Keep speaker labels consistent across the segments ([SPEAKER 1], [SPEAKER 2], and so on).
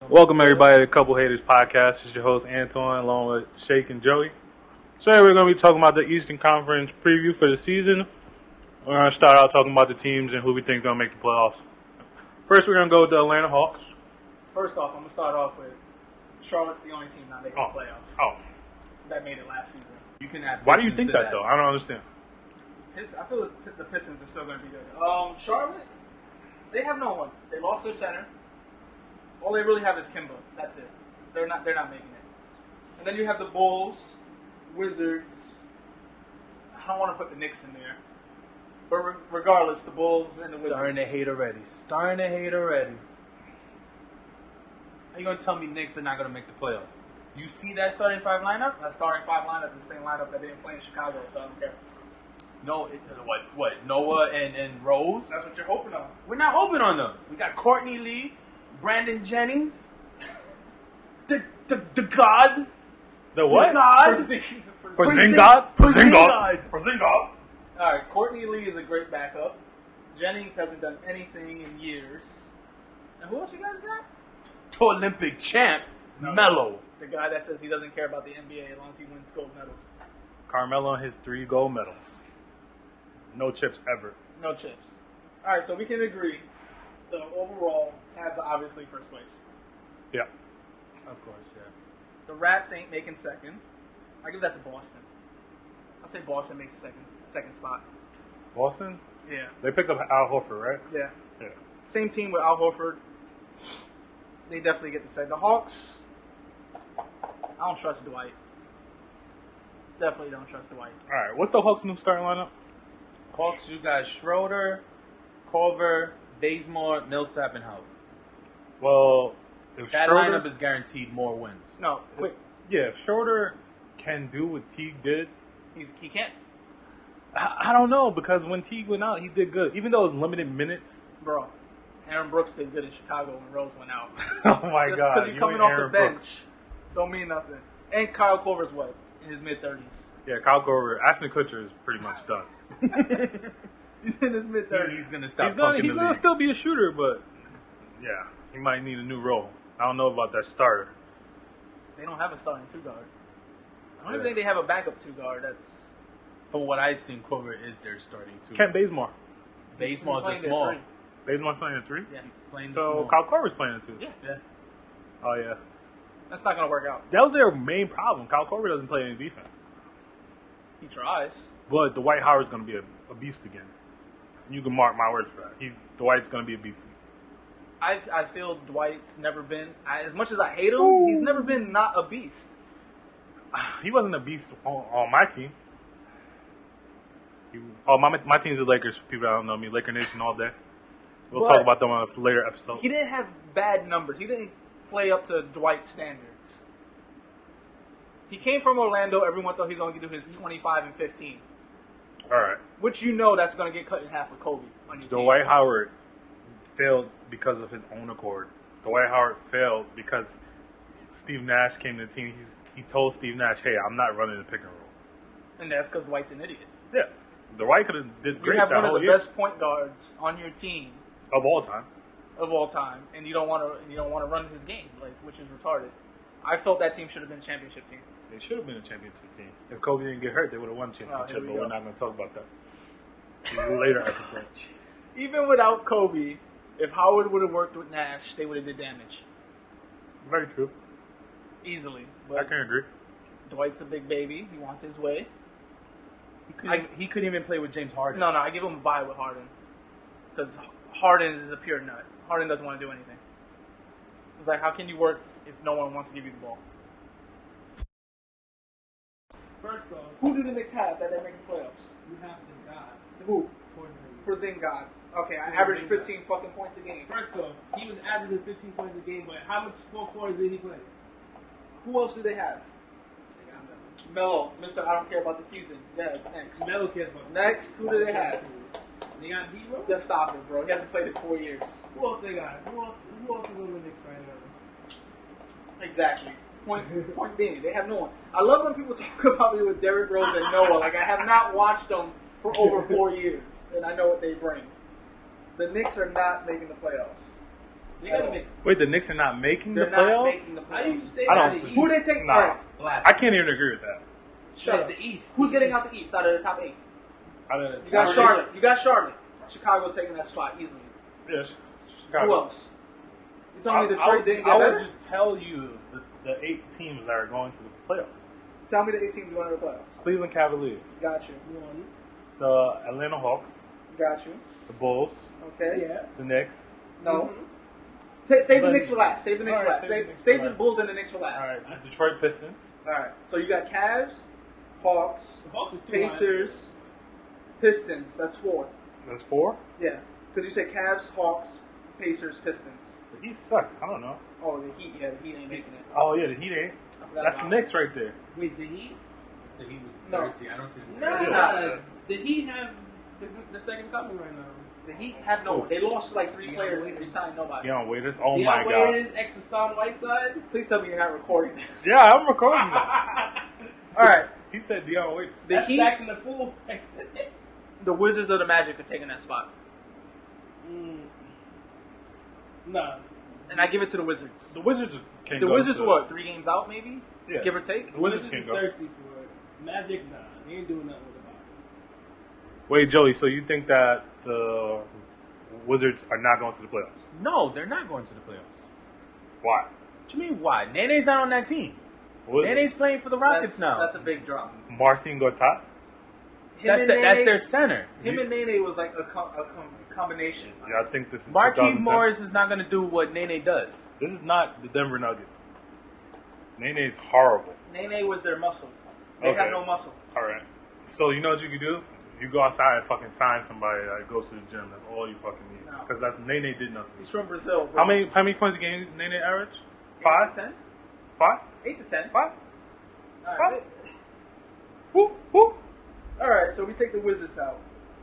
[SPEAKER 1] Welcome everybody to Couple Haters Podcast. This is your host Antoine along with Shake and Joey. Today we're going to be talking about the Eastern Conference preview for the season. We're going to start out talking about the teams and who we think is going to make the playoffs. First we're going to go with the Atlanta Hawks.
[SPEAKER 2] First off, I'm going to start off with Charlotte's the only team not making the playoffs.
[SPEAKER 1] Oh.
[SPEAKER 2] That made it last season.
[SPEAKER 3] You can add.
[SPEAKER 1] Why do you think that though? I don't understand.
[SPEAKER 2] I feel the Pistons are still going to be good. Charlotte, they have no one. They lost their center. All they really have is Kimba. That's it. They're not making it. And then you have the Bulls, Wizards. I don't want to put the Knicks in there. But regardless, the Bulls and the Wizards.
[SPEAKER 3] Starting to hate already. How you going to tell me Knicks are not going to make the playoffs? You see that starting five lineup?
[SPEAKER 2] That starting five lineup is the same lineup that didn't play in Chicago, so I don't care.
[SPEAKER 3] No, what? Noah and Rose?
[SPEAKER 2] That's what you're hoping on.
[SPEAKER 3] We're not hoping on them. We got Courtney Lee, Brandon Jennings, the God.
[SPEAKER 1] The what?
[SPEAKER 3] The God.
[SPEAKER 1] Porzingis.
[SPEAKER 2] All right, Courtney Lee is a great backup. Jennings hasn't done anything in years. And who else you guys got?
[SPEAKER 3] To Olympic champ, Melo.
[SPEAKER 2] The guy that says he doesn't care about the NBA as long as he wins gold medals.
[SPEAKER 1] Carmelo and his 3 gold medals. No chips ever.
[SPEAKER 2] No chips. All right, so we can agree the overall Cavs are obviously first place.
[SPEAKER 1] Yeah.
[SPEAKER 3] Of course, yeah.
[SPEAKER 2] The Raps ain't making second. I give that to Boston. I'll say Boston makes the second spot.
[SPEAKER 1] Boston?
[SPEAKER 2] Yeah.
[SPEAKER 1] They picked up Al Horford, right?
[SPEAKER 2] Yeah.
[SPEAKER 1] Yeah.
[SPEAKER 2] Same team with Al Horford. They definitely get the second. The Hawks, I don't trust Dwight. Definitely don't trust Dwight.
[SPEAKER 1] All right. What's the Hawks' new starting lineup?
[SPEAKER 3] Hawks, you got Schroeder, Culver, Bazemore, Millsap, and Howard.
[SPEAKER 1] Well, if
[SPEAKER 3] That
[SPEAKER 1] Schroeder,
[SPEAKER 3] lineup is guaranteed more wins.
[SPEAKER 2] No, wait.
[SPEAKER 1] Yeah, if Schroeder can do what Teague did,
[SPEAKER 2] He can't.
[SPEAKER 1] I don't know, because when Teague went out, he did good. Even though it was limited minutes.
[SPEAKER 2] Bro, Aaron Brooks did good in Chicago when Rose went out.
[SPEAKER 1] Oh, my
[SPEAKER 2] Just
[SPEAKER 1] God.
[SPEAKER 2] because you're coming
[SPEAKER 1] and
[SPEAKER 2] off
[SPEAKER 1] Aaron
[SPEAKER 2] the bench
[SPEAKER 1] Brooks.
[SPEAKER 2] don't mean nothing. And Kyle Korver's what? In his mid-30s.
[SPEAKER 1] Yeah, Kyle Korver. Ashton Kutcher is pretty much done.
[SPEAKER 2] He's in his mid-30s.
[SPEAKER 3] He's gonna stop
[SPEAKER 1] He's gonna
[SPEAKER 3] fucking the league.
[SPEAKER 1] still be a shooter, but yeah, he might need a new role. I don't know about that starter.
[SPEAKER 2] They don't have a starting two-guard. I don't even think they have a backup two-guard. That's
[SPEAKER 3] From what I've seen, Culver is their starting two.
[SPEAKER 1] Kent Bazemore.
[SPEAKER 3] Bazemore's
[SPEAKER 2] playing
[SPEAKER 3] the small.
[SPEAKER 2] their three.
[SPEAKER 1] Bazemore's playing at 3?
[SPEAKER 2] Yeah.
[SPEAKER 3] Playing the
[SPEAKER 1] So
[SPEAKER 3] small.
[SPEAKER 1] Kyle Korver's playing at 2?
[SPEAKER 2] Yeah.
[SPEAKER 1] Oh, yeah.
[SPEAKER 2] That's not going to work out.
[SPEAKER 1] That was their main problem. Kyle Korver doesn't play any defense.
[SPEAKER 2] He tries.
[SPEAKER 1] But Dwight Howard's going to be a beast again. You can mark my words for that. Dwight's going to be a beast again.
[SPEAKER 2] I feel Dwight's never been, as much as I hate him, he's never been not a beast.
[SPEAKER 1] He wasn't a beast on my team. My team's the Lakers. For people that don't know me, Laker Nation all day. We'll talk about them on a later episode.
[SPEAKER 2] He didn't have bad numbers. He didn't play up to Dwight's standards. He came from Orlando. Everyone thought he was only going to do his 25 and 15.
[SPEAKER 1] All right.
[SPEAKER 2] Which you know that's going to get cut in half with Kobe on your team.
[SPEAKER 1] Dwight Howard failed because of his own accord. Dwight Howard failed because Steve Nash came to the team. He told Steve Nash, "Hey, I'm not running the pick and roll."
[SPEAKER 2] And that's because Dwight's an idiot.
[SPEAKER 1] Yeah, Dwight could have did
[SPEAKER 2] You
[SPEAKER 1] great
[SPEAKER 2] have
[SPEAKER 1] that
[SPEAKER 2] one of
[SPEAKER 1] whole
[SPEAKER 2] the
[SPEAKER 1] year
[SPEAKER 2] best point guards on your team
[SPEAKER 1] of all time.
[SPEAKER 2] of all time, and you don't want to run his game, which is retarded. I felt that team should have been a championship team.
[SPEAKER 1] They should have been a championship team. If Kobe didn't get hurt, they would have won championship.
[SPEAKER 2] here we
[SPEAKER 1] But
[SPEAKER 2] go.
[SPEAKER 1] we're not going to talk about that. Later episode.
[SPEAKER 2] Even without Kobe, if Howard would have worked with Nash, they would have did damage
[SPEAKER 1] Very true.
[SPEAKER 2] easily.
[SPEAKER 1] I
[SPEAKER 2] But
[SPEAKER 1] can agree.
[SPEAKER 2] Dwight's a big baby. He wants his way.
[SPEAKER 3] He couldn't even play with James Harden.
[SPEAKER 2] No, I give him a bye with Harden because Harden is a pure nut. Harden doesn't want to do anything. It's like, how can you work if no one wants to give you the ball? First off, who do the Knicks have that they're making playoffs?
[SPEAKER 4] You have the God.
[SPEAKER 2] Who?
[SPEAKER 4] Porzingis.
[SPEAKER 2] Porzingis. Okay, I averaged 15 fucking points a game.
[SPEAKER 4] First off, he was averaging 15 points a game, but how much 4 quarters did he play?
[SPEAKER 2] Who else do they have?
[SPEAKER 4] They got Melo.
[SPEAKER 2] Melo, Mr. I don't care about the season. Yeah, next.
[SPEAKER 4] Melo cares about
[SPEAKER 2] Next, who do they have?
[SPEAKER 4] They got D-Rose.
[SPEAKER 2] Just stop it, bro. He hasn't played in 4 years.
[SPEAKER 4] Who else they got? Who else is on the Knicks right now?
[SPEAKER 2] Exactly. Point being, they have no one. I love when people talk about me with Derrick Rose and Noah. Like, I have not watched them for over 4 years, and I know what they bring. The Knicks are not making the playoffs.
[SPEAKER 4] They gotta make.
[SPEAKER 1] Wait, the Knicks are not making
[SPEAKER 2] They're
[SPEAKER 1] the
[SPEAKER 2] not
[SPEAKER 1] playoffs?
[SPEAKER 2] making the
[SPEAKER 4] How do you
[SPEAKER 2] playoffs.
[SPEAKER 4] say
[SPEAKER 1] I
[SPEAKER 4] that?
[SPEAKER 1] don't-
[SPEAKER 4] The
[SPEAKER 2] Who
[SPEAKER 4] East?
[SPEAKER 2] they take?
[SPEAKER 1] Nah.
[SPEAKER 2] Alright,
[SPEAKER 4] Last.
[SPEAKER 1] I can't even agree with that.
[SPEAKER 2] shut up.
[SPEAKER 4] The East.
[SPEAKER 2] Who's getting out the East out of the top 8?
[SPEAKER 1] I
[SPEAKER 2] You got Charlotte. You got Charlotte. Chicago's taking that spot easily.
[SPEAKER 1] Yes.
[SPEAKER 2] Who else? You telling me
[SPEAKER 1] I
[SPEAKER 2] Detroit didn't
[SPEAKER 1] I
[SPEAKER 2] get
[SPEAKER 1] would
[SPEAKER 2] better?
[SPEAKER 1] just tell you the 8 teams that are going to the playoffs.
[SPEAKER 2] Tell me the 8 teams going to the playoffs.
[SPEAKER 1] Cleveland Cavaliers,
[SPEAKER 2] Got you.
[SPEAKER 4] One.
[SPEAKER 1] the Atlanta Hawks,
[SPEAKER 2] Got you.
[SPEAKER 1] the Bulls,
[SPEAKER 2] Okay.
[SPEAKER 4] Yeah.
[SPEAKER 1] the Knicks.
[SPEAKER 2] No.
[SPEAKER 4] Mhm.
[SPEAKER 2] Save the
[SPEAKER 1] But-
[SPEAKER 2] Knicks for last. Save the Knicks for
[SPEAKER 1] Alright,
[SPEAKER 2] last.
[SPEAKER 1] save the
[SPEAKER 2] Save,
[SPEAKER 1] Knicks
[SPEAKER 2] save
[SPEAKER 1] for
[SPEAKER 2] the
[SPEAKER 1] last.
[SPEAKER 2] Bulls and the Knicks for
[SPEAKER 1] All
[SPEAKER 2] last.
[SPEAKER 1] right, Detroit Pistons.
[SPEAKER 2] All right. So you got Cavs, Hawks,
[SPEAKER 4] The Hawks is too high.
[SPEAKER 2] Pacers, Pistons. That's 4.
[SPEAKER 1] That's 4.
[SPEAKER 2] Yeah. Because you said Cavs, Hawks, Pacers, Pistons.
[SPEAKER 1] The Heat sucks. I don't know.
[SPEAKER 2] Oh, the Heat. Yeah, the Heat ain't making it.
[SPEAKER 1] Oh yeah, the Heat ain't.
[SPEAKER 2] I forgot
[SPEAKER 1] That's the
[SPEAKER 2] about
[SPEAKER 1] Knicks right there.
[SPEAKER 4] Wait, the Heat?
[SPEAKER 3] The Heat was
[SPEAKER 2] No.
[SPEAKER 3] thirsty. I don't see them.
[SPEAKER 4] No,
[SPEAKER 2] It's not.
[SPEAKER 4] the Heat have the second coming right now.
[SPEAKER 2] The Heat have no. They lost like 3 players and they signed nobody.
[SPEAKER 1] Deion Waiters. Oh
[SPEAKER 4] Deion
[SPEAKER 1] my god.
[SPEAKER 4] Waiters, ex Hassan Whiteside.
[SPEAKER 2] Please tell me you're not recording this.
[SPEAKER 1] Yeah, I'm recording that.
[SPEAKER 2] All right.
[SPEAKER 1] He said Deion Waiters.
[SPEAKER 2] The
[SPEAKER 4] That's
[SPEAKER 2] Heat,
[SPEAKER 4] Shaq and the Fool.
[SPEAKER 2] the Wizards of the Magic are taking that spot,
[SPEAKER 4] Nah.
[SPEAKER 2] and I give it to the Wizards.
[SPEAKER 1] The Wizards can
[SPEAKER 2] The
[SPEAKER 1] go
[SPEAKER 2] Wizards,
[SPEAKER 1] to,
[SPEAKER 2] what, 3 games out maybe,
[SPEAKER 1] Yeah.
[SPEAKER 2] give or take.
[SPEAKER 1] The Wizards
[SPEAKER 4] Wizards
[SPEAKER 1] can
[SPEAKER 4] is
[SPEAKER 1] go.
[SPEAKER 4] thirsty for it. Magic, nah. They ain't doing nothing with the ball.
[SPEAKER 1] Wait, Joey. So you think that the Wizards are not going to the playoffs?
[SPEAKER 3] No, they're not going to the playoffs.
[SPEAKER 1] Why?
[SPEAKER 3] What you mean, why? Nene's not on that team.
[SPEAKER 1] What-
[SPEAKER 3] Nene's playing for the Rockets now.
[SPEAKER 2] That's a big drop.
[SPEAKER 1] Marcin Gortat?
[SPEAKER 3] That's
[SPEAKER 2] and
[SPEAKER 3] that's
[SPEAKER 2] Nene-
[SPEAKER 3] their center.
[SPEAKER 2] Him and Nene was like a combination.
[SPEAKER 1] Yeah, I think this is
[SPEAKER 3] Marquise
[SPEAKER 1] 2010.
[SPEAKER 3] Morris is not going to do what Nene does.
[SPEAKER 1] This is not the Denver Nuggets. Nene's horrible.
[SPEAKER 2] Nene was their muscle. They
[SPEAKER 1] Okay.
[SPEAKER 2] have no muscle.
[SPEAKER 1] All right. So you know what you can do? You go outside and fucking sign somebody that goes to the gym. That's all you fucking need.
[SPEAKER 2] No.
[SPEAKER 1] Because that's Nene did nothing.
[SPEAKER 2] He's from Brazil. Bro.
[SPEAKER 1] How many points a game Nene average?
[SPEAKER 2] 8
[SPEAKER 1] 5?
[SPEAKER 2] to 10?
[SPEAKER 1] 5?
[SPEAKER 2] 8 to 10.
[SPEAKER 1] 5?
[SPEAKER 2] All right.
[SPEAKER 1] Whoop, whoop.
[SPEAKER 2] All right, so we take the Wizards out.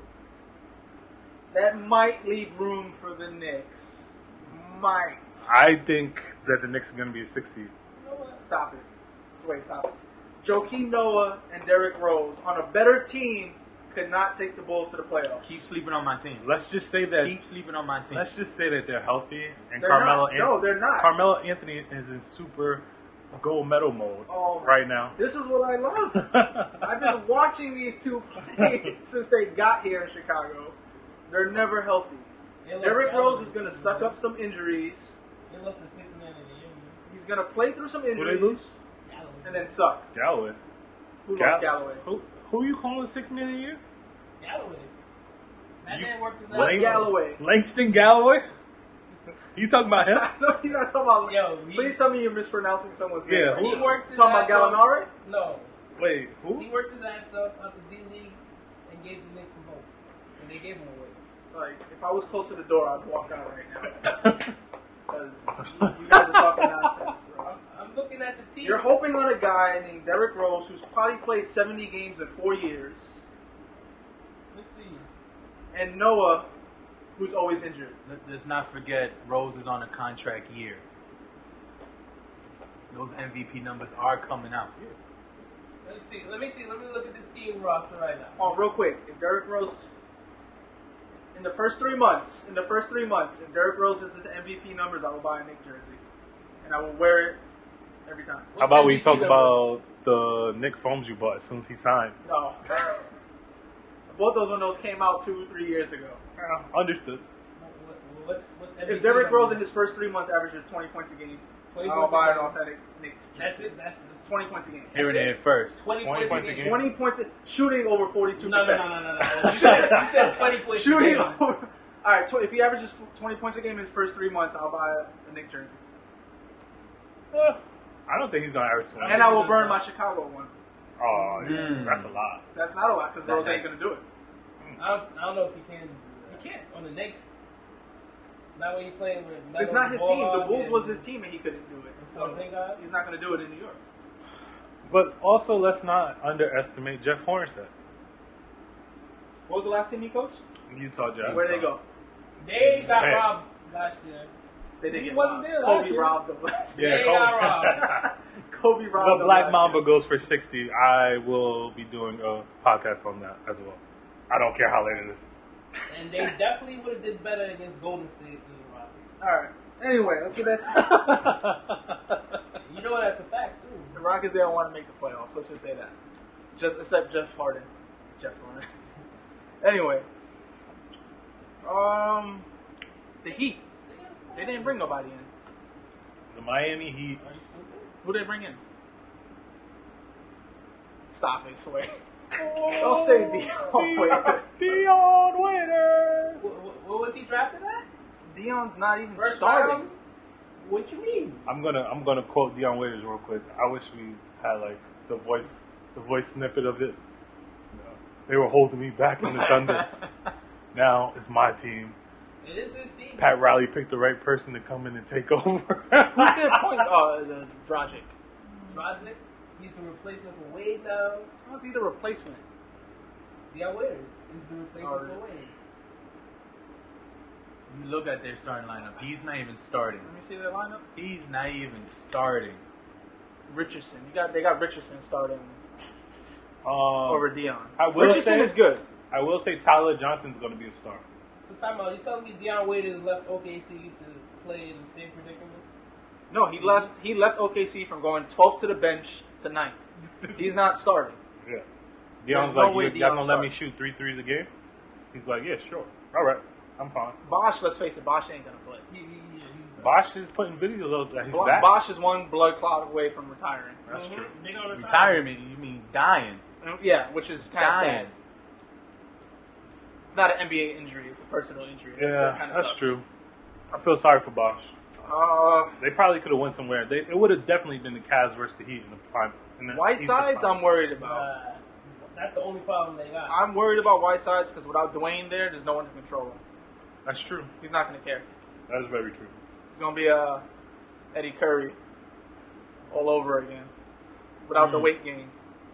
[SPEAKER 2] That might leave room for the Knicks. Might.
[SPEAKER 1] I think that the Knicks are going to be a 6 seed.
[SPEAKER 4] You know what?
[SPEAKER 2] Stop it. Wait, stop it. Joakim Noah and Derrick Rose on a better team could not take the Bulls to the playoffs.
[SPEAKER 3] Keep sleeping on my team.
[SPEAKER 1] Let's just say that.
[SPEAKER 3] Keep sleeping on my team.
[SPEAKER 1] Let's just say that they're healthy and
[SPEAKER 2] They're
[SPEAKER 1] Carmelo.
[SPEAKER 2] not. No, they're not.
[SPEAKER 1] Carmelo Anthony is in super gold medal mode
[SPEAKER 2] Oh,
[SPEAKER 1] right now.
[SPEAKER 2] This is what I love. I've been watching these two play since they got here in Chicago. They're never healthy.
[SPEAKER 4] They lost
[SPEAKER 2] Derrick
[SPEAKER 4] Galloway.
[SPEAKER 2] Rose is going to suck up some injuries.
[SPEAKER 4] They lost the 6 man in the year.
[SPEAKER 2] He's going to play through some
[SPEAKER 1] Who they lose?
[SPEAKER 2] injuries
[SPEAKER 4] Galloway.
[SPEAKER 2] and then suck.
[SPEAKER 1] Galloway.
[SPEAKER 2] Who lost Galloway?
[SPEAKER 1] Who you calling 6 man a year?
[SPEAKER 4] Galloway. That
[SPEAKER 1] You-
[SPEAKER 4] man worked his
[SPEAKER 1] What
[SPEAKER 4] ass
[SPEAKER 1] ain't-
[SPEAKER 4] off.
[SPEAKER 2] Galloway.
[SPEAKER 1] Langston Galloway? You talking about him?
[SPEAKER 2] No, you're not talking about.
[SPEAKER 4] Yo,
[SPEAKER 2] Please tell me you're mispronouncing someone's name.
[SPEAKER 1] Yeah,
[SPEAKER 4] He worked his
[SPEAKER 2] Talking
[SPEAKER 4] ass
[SPEAKER 2] about
[SPEAKER 4] off.
[SPEAKER 2] Gallinari?
[SPEAKER 4] No.
[SPEAKER 1] Wait, who?
[SPEAKER 4] He worked his ass off out the D League and gave the Knicks a vote. And they gave him away.
[SPEAKER 2] Like, if I was close to the door, I'd walk out right now. Because you guys are talking nonsense, bro.
[SPEAKER 4] I'm looking at the team.
[SPEAKER 2] You're hoping on a guy named Derrick Rose who's probably played 70 games in 4 years,
[SPEAKER 4] Let's see.
[SPEAKER 2] and Noah, who's always injured.
[SPEAKER 3] Let's not forget Rose is on a contract year. Those MVP numbers are coming out.
[SPEAKER 4] Let's see. Let me see. Let me look at the team roster right now.
[SPEAKER 2] Oh, real quick, if Derrick Rose, in the first 3 months, if Derrick Rose is the MVP numbers, I will buy a Knicks jersey, and I will wear it every time.
[SPEAKER 1] How about we
[SPEAKER 4] MVP
[SPEAKER 1] talk
[SPEAKER 4] numbers?
[SPEAKER 1] about the Nick Foams you bought as soon as he signed?
[SPEAKER 2] No. Both those windows came out 2-3 years ago.
[SPEAKER 1] Understood.
[SPEAKER 4] What's
[SPEAKER 2] If
[SPEAKER 4] MVP
[SPEAKER 2] Derrick Rose in
[SPEAKER 4] numbers?
[SPEAKER 2] his first 3 months averages 20 points a game,
[SPEAKER 4] 20
[SPEAKER 2] I'll
[SPEAKER 4] points
[SPEAKER 2] buy
[SPEAKER 4] a
[SPEAKER 2] an
[SPEAKER 4] game.
[SPEAKER 2] authentic Knicks.
[SPEAKER 4] That's it. That's
[SPEAKER 2] 20 points a game.
[SPEAKER 3] Hearing
[SPEAKER 4] it.
[SPEAKER 3] it first.
[SPEAKER 4] 20
[SPEAKER 1] 20
[SPEAKER 4] points a game.
[SPEAKER 2] 20 points, shooting over 42%.
[SPEAKER 4] No. You said 20 points.
[SPEAKER 2] Shooting
[SPEAKER 4] a game.
[SPEAKER 2] over. All right, if he averages 20 points a game in his first 3 months, I'll buy a Knicks jersey.
[SPEAKER 1] I don't think he's going to average 20.
[SPEAKER 2] And I will burn my Chicago one.
[SPEAKER 1] Oh, yeah,
[SPEAKER 3] Mm.
[SPEAKER 1] that's a lot.
[SPEAKER 2] That's not a lot because Rose ain't going to do it.
[SPEAKER 4] I don't know if he can.
[SPEAKER 2] He can't.
[SPEAKER 4] On the Knicks. Not when you playing with.
[SPEAKER 2] It's not his team. The Bulls was his team, and he couldn't do it. So
[SPEAKER 4] So
[SPEAKER 2] he's not going to do it in New York.
[SPEAKER 1] But also, let's not underestimate Jeff Hornacek.
[SPEAKER 2] What was the last team he coached?
[SPEAKER 1] Utah Jazz.
[SPEAKER 2] Where'd they go?
[SPEAKER 4] They got
[SPEAKER 1] Hey.
[SPEAKER 4] robbed last year.
[SPEAKER 2] They didn't
[SPEAKER 4] He
[SPEAKER 2] get
[SPEAKER 4] wasn't
[SPEAKER 2] robbed.
[SPEAKER 4] there last
[SPEAKER 2] Kobe
[SPEAKER 4] year.
[SPEAKER 2] robbed them last
[SPEAKER 1] Yeah,
[SPEAKER 2] year.
[SPEAKER 4] They
[SPEAKER 1] Kobe.
[SPEAKER 4] got robbed.
[SPEAKER 2] Kobe robbed
[SPEAKER 1] The
[SPEAKER 2] them
[SPEAKER 1] Black
[SPEAKER 2] last
[SPEAKER 1] Mamba
[SPEAKER 2] year.
[SPEAKER 1] goes for 60. I will be doing a podcast on that as well. I don't care how late it is.
[SPEAKER 4] And they definitely would have did better against Golden State than the Rockets.
[SPEAKER 2] All right. Anyway, let's get that.
[SPEAKER 3] You know that's a fact too.
[SPEAKER 2] The Rockets, they don't want to make the playoffs. Let's just say that. Just except Jeff Harden. Anyway, the Heat. They didn't bring nobody in.
[SPEAKER 1] The Miami Heat.
[SPEAKER 3] Are you stupid?
[SPEAKER 2] Who did they bring in? Stop it, Sway. Don't say Dion Waiters.
[SPEAKER 1] Dion Waiters.
[SPEAKER 3] What was he drafted at?
[SPEAKER 2] Dion's not even
[SPEAKER 3] First
[SPEAKER 2] starting.
[SPEAKER 3] round? What you mean?
[SPEAKER 1] I'm gonna quote Dion Waiters real quick. I wish we had like the voice snippet of it. They were holding me back in the Thunder. Now it's my team.
[SPEAKER 3] It is his team.
[SPEAKER 1] Pat Riley picked the right person to come in and take over.
[SPEAKER 2] Who's their point? The Dragic.
[SPEAKER 3] Dragic? He's the replacement for Wade now.
[SPEAKER 2] How's he the replacement?
[SPEAKER 3] Dion Waiters is the replacement for Wade.
[SPEAKER 5] You look at their starting lineup. He's not even starting.
[SPEAKER 2] Let me see their lineup.
[SPEAKER 5] He's not even starting.
[SPEAKER 2] Richardson. They got Richardson starting
[SPEAKER 1] over
[SPEAKER 2] over Dion.
[SPEAKER 1] Richardson
[SPEAKER 2] is good.
[SPEAKER 1] I will say Tyler Johnson's going to be a star.
[SPEAKER 3] So time out. You telling me Dion Waiters left OKC to play in the same predicament?
[SPEAKER 2] No, he left OKC from going 12th to the bench to 9th. He's not starting.
[SPEAKER 1] Yeah. Dion's
[SPEAKER 2] no
[SPEAKER 1] like,
[SPEAKER 2] way
[SPEAKER 1] y'all
[SPEAKER 2] Dion's
[SPEAKER 1] gonna let me
[SPEAKER 2] starting.
[SPEAKER 1] shoot 3 threes a game? He's like, yeah, sure. All right, I'm fine.
[SPEAKER 2] Bosch, let's face it, Bosch ain't gonna play.
[SPEAKER 1] Bosch is putting videos out that he's back.
[SPEAKER 2] Bosch is one blood clot away from retiring.
[SPEAKER 1] That's true.
[SPEAKER 3] They gonna retire.
[SPEAKER 5] Retirement? You mean dying?
[SPEAKER 2] Yeah, which is kind of
[SPEAKER 5] Dying.
[SPEAKER 2] sad. It's not an NBA injury; it's a personal injury.
[SPEAKER 1] Yeah,
[SPEAKER 2] kinda
[SPEAKER 1] that's
[SPEAKER 2] sucks.
[SPEAKER 1] true. I feel sorry for Bosch.
[SPEAKER 2] Uh,
[SPEAKER 1] They probably could have went somewhere. It would have definitely been the Cavs versus the Heat in the final.
[SPEAKER 2] Whitesides, I'm worried about.
[SPEAKER 3] That's the only problem they got.
[SPEAKER 2] I'm worried about Whitesides because without Dwayne there's no one to control him.
[SPEAKER 1] That's true.
[SPEAKER 2] He's not going to care.
[SPEAKER 1] That is very true.
[SPEAKER 2] He's going to be Eddie Curry all over again without the weight gain.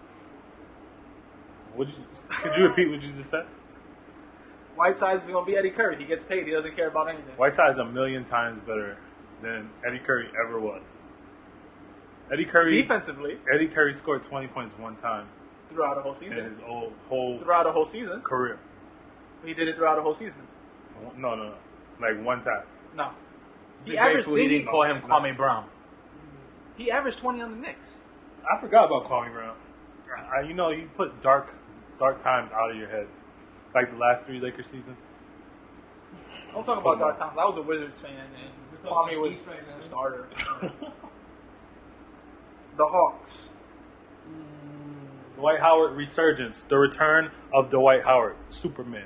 [SPEAKER 1] Could you repeat what you just said?
[SPEAKER 2] Whitesides is going to be Eddie Curry. He gets paid. He doesn't care about anything.
[SPEAKER 1] Whiteside's a million times better than Eddie Curry ever was. Eddie Curry scored 20 points one time
[SPEAKER 2] throughout the whole
[SPEAKER 1] in
[SPEAKER 2] season.
[SPEAKER 1] his whole
[SPEAKER 2] Throughout the whole season.
[SPEAKER 1] career.
[SPEAKER 2] He did it throughout the whole season.
[SPEAKER 1] No, like one time.
[SPEAKER 2] No.
[SPEAKER 5] He didn't call him Kwame Brown.
[SPEAKER 2] He averaged 20 on the Knicks.
[SPEAKER 1] I forgot about Kwame Brown. You put dark times out of your head, like the last 3 Lakers seasons.
[SPEAKER 2] Don't talk about dark times. I was a Wizards fan, and Kwame was the starter. The Hawks.
[SPEAKER 1] Dwight Howard resurgence. The return of Dwight Howard, Superman.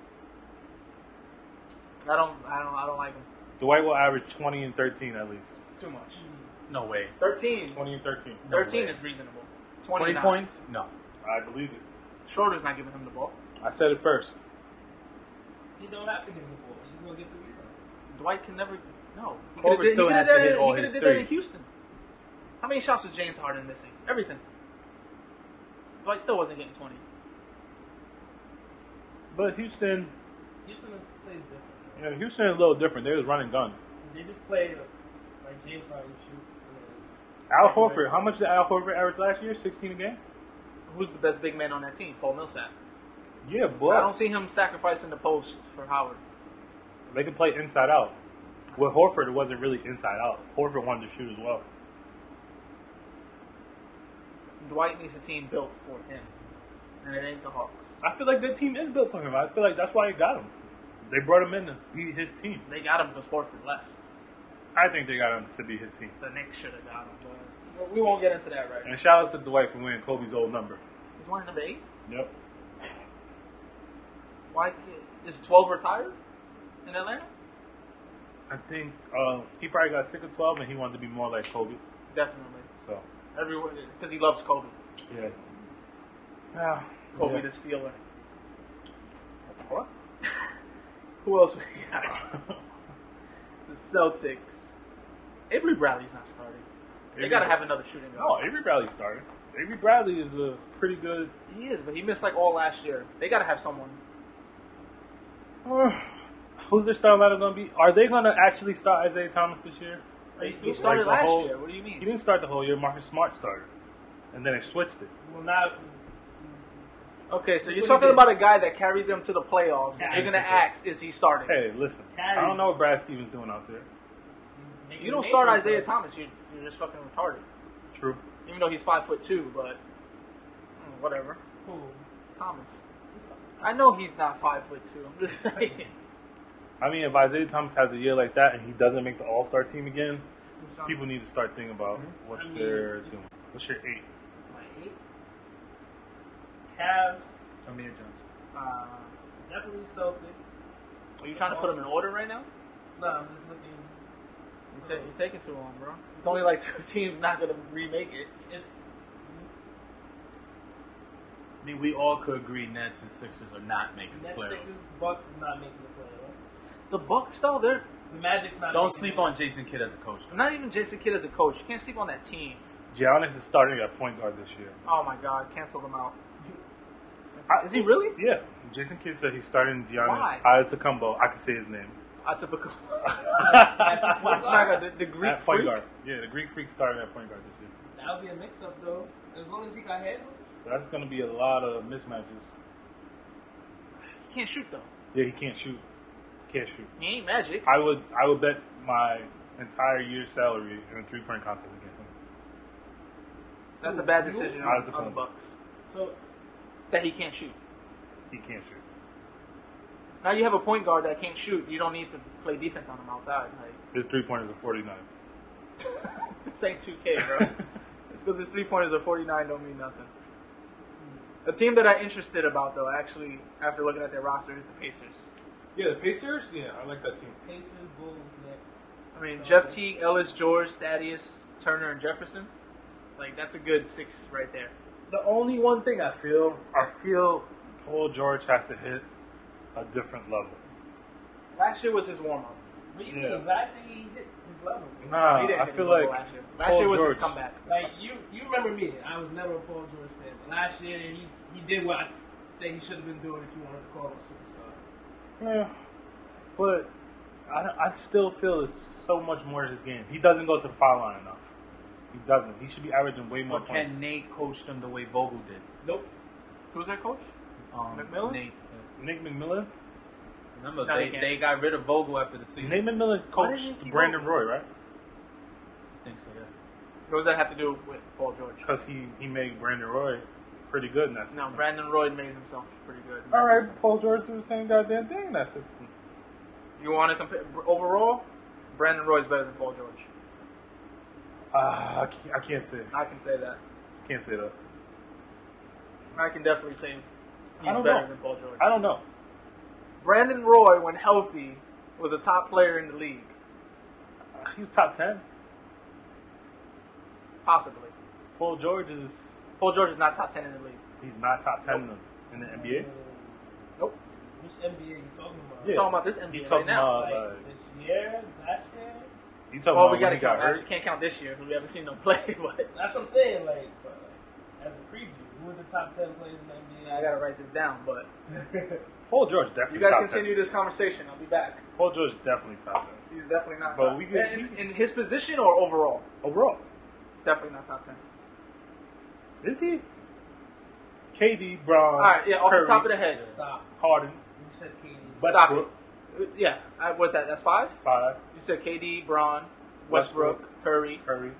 [SPEAKER 2] I don't like him.
[SPEAKER 1] Dwight will average 20 and 13 at least.
[SPEAKER 2] It's too much.
[SPEAKER 5] No way.
[SPEAKER 2] 13.
[SPEAKER 1] 20 and 13.
[SPEAKER 2] 13
[SPEAKER 5] way.
[SPEAKER 2] is reasonable.
[SPEAKER 5] 20
[SPEAKER 2] 29.
[SPEAKER 5] points? No.
[SPEAKER 1] I believe it.
[SPEAKER 2] Schroeder's not giving him the ball.
[SPEAKER 1] I said it first.
[SPEAKER 3] He don't have to give him the ball. He's gonna get the rebound.
[SPEAKER 2] Dwight can never. No.
[SPEAKER 5] Korver still has to hit all
[SPEAKER 2] He
[SPEAKER 5] his
[SPEAKER 2] could have did that in
[SPEAKER 5] threes.
[SPEAKER 2] Houston. How many shots was James Harden missing? Everything. Dwight still wasn't getting 20.
[SPEAKER 1] But Houston
[SPEAKER 3] plays different.
[SPEAKER 1] Houston is a little different. They was running gun.
[SPEAKER 3] They just play like James Harden shoots.
[SPEAKER 1] Al Horford, how much did Al Horford average last year? 16 a game?
[SPEAKER 2] Who's the best big man on that team? Paul Millsap.
[SPEAKER 1] Yeah,
[SPEAKER 2] I
[SPEAKER 1] but
[SPEAKER 2] don't see him sacrificing the post for Howard.
[SPEAKER 1] they can play inside out. With Horford, it wasn't really inside out. Horford wanted to shoot as well.
[SPEAKER 2] Dwight needs a team built for him. And it ain't the Hawks.
[SPEAKER 1] I feel like their team is built for him. I feel like that's why they got him. They brought him in to be his team.
[SPEAKER 2] They got him because Horford left.
[SPEAKER 1] I think they got him to be his team.
[SPEAKER 2] The Knicks should have got him. But we won't get into that right now.
[SPEAKER 1] And shout out to Dwight for winning Kobe's old number.
[SPEAKER 2] He's wearing number 8?
[SPEAKER 1] Yep.
[SPEAKER 2] Why is 12 retired in Atlanta?
[SPEAKER 1] I think he probably got sick of 12 and he wanted to be more like Kobe.
[SPEAKER 2] Definitely.
[SPEAKER 1] So,
[SPEAKER 2] Everyone, because he loves Kobe.
[SPEAKER 1] yeah.
[SPEAKER 2] Kobe
[SPEAKER 1] Yeah.
[SPEAKER 2] the Stealer.
[SPEAKER 1] What?
[SPEAKER 2] Who else we got? The Celtics. Avery Bradley's not starting. They got to have another shooting guard.
[SPEAKER 1] No, Avery Bradley started. Avery Bradley is a pretty good.
[SPEAKER 2] He is, but he missed like all last year. They got to have someone.
[SPEAKER 1] Who's their starting lineup going to be? Are they going to actually start Isaiah Thomas this year?
[SPEAKER 2] He started
[SPEAKER 1] the
[SPEAKER 2] last
[SPEAKER 1] whole-
[SPEAKER 2] year. What do you mean?
[SPEAKER 1] He didn't start the whole year. Marcus Smart started. And then they switched it.
[SPEAKER 3] Well, now
[SPEAKER 2] Okay, so you're
[SPEAKER 3] What
[SPEAKER 2] talking
[SPEAKER 3] he did.
[SPEAKER 2] about a guy that carried them to the playoffs.
[SPEAKER 3] Yeah,
[SPEAKER 2] You're going to
[SPEAKER 1] exactly.
[SPEAKER 2] ask, is he starting?
[SPEAKER 1] Hey, listen. I don't know what Brad Stevens doing out there.
[SPEAKER 2] You don't start Isaiah Thomas. You're just fucking retarded.
[SPEAKER 1] True.
[SPEAKER 2] Even though he's 5'2", but whatever.
[SPEAKER 4] Who?
[SPEAKER 2] Thomas. I know he's not 5'2". I'm just saying.
[SPEAKER 1] I mean, if Isaiah Thomas has a year like that and he doesn't make the All-Star team again, people need to start thinking about what they're doing. What's your 8?
[SPEAKER 4] My 8. Cavs.
[SPEAKER 5] Amir Johnson.
[SPEAKER 4] Definitely Celtics.
[SPEAKER 2] Are you trying to put them in order right now?
[SPEAKER 4] No, I'm just looking.
[SPEAKER 2] You're taking too long, bro. It's only like 2 teams not going to remake it.
[SPEAKER 4] It's
[SPEAKER 5] I mean, we all could agree Nets and Sixers are not making the
[SPEAKER 4] Nets,
[SPEAKER 5] playoffs.
[SPEAKER 4] Sixers, Bucks is not making the playoffs.
[SPEAKER 2] The Bucks, though, they're
[SPEAKER 4] The Magic's not.
[SPEAKER 5] Don't
[SPEAKER 4] making
[SPEAKER 5] sleep
[SPEAKER 4] the
[SPEAKER 5] on Jason Kidd as a coach.
[SPEAKER 2] not even Jason Kidd as a coach. You can't sleep on that team.
[SPEAKER 1] Giannis is starting at point guard this year.
[SPEAKER 2] Oh my God, cancel them out. Is he really?
[SPEAKER 1] Yeah. Jason Kidd said he's starting Giannis
[SPEAKER 2] Why?
[SPEAKER 1] Antetokounmpo. I can say his name.
[SPEAKER 2] Atypical.
[SPEAKER 4] At
[SPEAKER 2] the Greek
[SPEAKER 1] At point
[SPEAKER 2] freak.
[SPEAKER 1] guard. Yeah, the Greek freak starting at point guard this year.
[SPEAKER 4] That would be a mix-up though. As long as he got handles.
[SPEAKER 1] That's going to be a lot of mismatches.
[SPEAKER 2] He can't shoot though.
[SPEAKER 1] Yeah, he can't shoot. Can't shoot.
[SPEAKER 2] He ain't Magic.
[SPEAKER 1] I would bet my entire year's salary in a 3-point contest against him.
[SPEAKER 2] That's a bad decision on the
[SPEAKER 1] Antetokounmpo.
[SPEAKER 2] Bucks.
[SPEAKER 4] So
[SPEAKER 2] That he can't shoot.
[SPEAKER 1] He can't shoot.
[SPEAKER 2] Now you have a point guard that can't shoot. You don't need to play defense on him outside. Like,
[SPEAKER 1] His 3-pointers are 49.
[SPEAKER 2] this ain't 2K, bro. It's because his 3-pointers are 49 don't mean nothing. A team that I'm interested about, though, actually, after looking at their roster, is the Pacers.
[SPEAKER 1] Yeah, the Pacers. Yeah, I like that team.
[SPEAKER 4] Pacers, Bulls, Knicks.
[SPEAKER 2] I mean, Jeff Teague, Ellis, George, Thaddeus, Turner, and Jefferson. Like, that's a good 6 right there.
[SPEAKER 1] The only one thing I feel Paul George has to hit a different level.
[SPEAKER 2] Last year was his warm-up.
[SPEAKER 4] What do you
[SPEAKER 1] Yeah.
[SPEAKER 4] mean? Last year he hit his level.
[SPEAKER 1] Nah,
[SPEAKER 2] He didn't
[SPEAKER 1] I
[SPEAKER 2] hit
[SPEAKER 1] feel
[SPEAKER 2] his level
[SPEAKER 1] like
[SPEAKER 2] last year. Last
[SPEAKER 1] Paul
[SPEAKER 2] year was his
[SPEAKER 1] George-
[SPEAKER 2] comeback.
[SPEAKER 4] Like you remember me? I was never a Paul George fan. But last year he did what I say he should have been doing if you wanted to call him a superstar.
[SPEAKER 1] Yeah, but I still feel there's so much more to his game. He doesn't go to the foul line enough. He doesn't. He should be averaging way more
[SPEAKER 5] But
[SPEAKER 1] points.
[SPEAKER 5] can Nate coach them the way Vogel did?
[SPEAKER 4] Nope.
[SPEAKER 2] Who's their coach? McMillan?
[SPEAKER 5] Nate.
[SPEAKER 1] Nick McMillan?
[SPEAKER 5] Remember,
[SPEAKER 2] No, he can't.
[SPEAKER 5] they got rid of Vogel after the season.
[SPEAKER 1] Nick McMillan
[SPEAKER 2] Why did he
[SPEAKER 1] coached
[SPEAKER 2] keep
[SPEAKER 1] Brandon
[SPEAKER 2] on-
[SPEAKER 1] Roy, right?
[SPEAKER 5] I think so, yeah.
[SPEAKER 2] What does that have to do with Paul George?
[SPEAKER 1] Because he made Brandon Roy pretty good in that system.
[SPEAKER 2] No, Brandon Roy made himself pretty good. in that
[SPEAKER 1] All right,
[SPEAKER 2] system.
[SPEAKER 1] Paul George do the same goddamn thing in that system.
[SPEAKER 2] You want to compare overall? Brandon Roy's better than Paul George.
[SPEAKER 1] I can't say.
[SPEAKER 2] I can say that.
[SPEAKER 1] Can't say that.
[SPEAKER 2] I can definitely say he's
[SPEAKER 1] I don't
[SPEAKER 2] better
[SPEAKER 1] know.
[SPEAKER 2] than Paul George.
[SPEAKER 1] I don't know.
[SPEAKER 2] Brandon Roy, when healthy, was a top player in the league.
[SPEAKER 1] He was top 10.
[SPEAKER 2] Possibly.
[SPEAKER 1] Paul George is.
[SPEAKER 2] Paul George is not top 10 in the league.
[SPEAKER 1] He's not top 10 in the NBA.
[SPEAKER 2] Nope.
[SPEAKER 4] Which NBA you talking about?
[SPEAKER 2] We're
[SPEAKER 1] Yeah.
[SPEAKER 2] talking about this
[SPEAKER 1] You
[SPEAKER 2] NBA right
[SPEAKER 1] talking
[SPEAKER 2] now.
[SPEAKER 1] about
[SPEAKER 4] Like this year, last year.
[SPEAKER 1] you talking
[SPEAKER 2] Well,
[SPEAKER 1] about
[SPEAKER 2] we gotta
[SPEAKER 1] when he got
[SPEAKER 2] count.
[SPEAKER 1] hurt?
[SPEAKER 2] You can't count this year because we haven't seen them play. But
[SPEAKER 4] That's what I'm saying. Like, but, as a preview, who are the top 10 players in the NBA?
[SPEAKER 2] I gotta write this down. But
[SPEAKER 1] Paul George
[SPEAKER 2] you
[SPEAKER 1] definitely.
[SPEAKER 2] guys
[SPEAKER 1] top
[SPEAKER 2] continue this conversation. I'll be back.
[SPEAKER 1] 10. Paul George definitely top 10.
[SPEAKER 2] He's definitely not
[SPEAKER 1] But
[SPEAKER 2] top.
[SPEAKER 1] we could-
[SPEAKER 2] in his position or overall?
[SPEAKER 1] Overall,
[SPEAKER 2] Definitely not top 10.
[SPEAKER 1] is he? KD, Brown.
[SPEAKER 2] All right, yeah, off
[SPEAKER 1] Curry,
[SPEAKER 2] the top of the head.
[SPEAKER 4] Stop.
[SPEAKER 1] Harden,
[SPEAKER 4] You said KD.
[SPEAKER 2] Stop
[SPEAKER 1] Westbrook,
[SPEAKER 2] it. Yeah, what's that? That's 5?
[SPEAKER 1] 5,
[SPEAKER 2] You said KD, Braun, Westbrook, Curry.
[SPEAKER 1] Curry.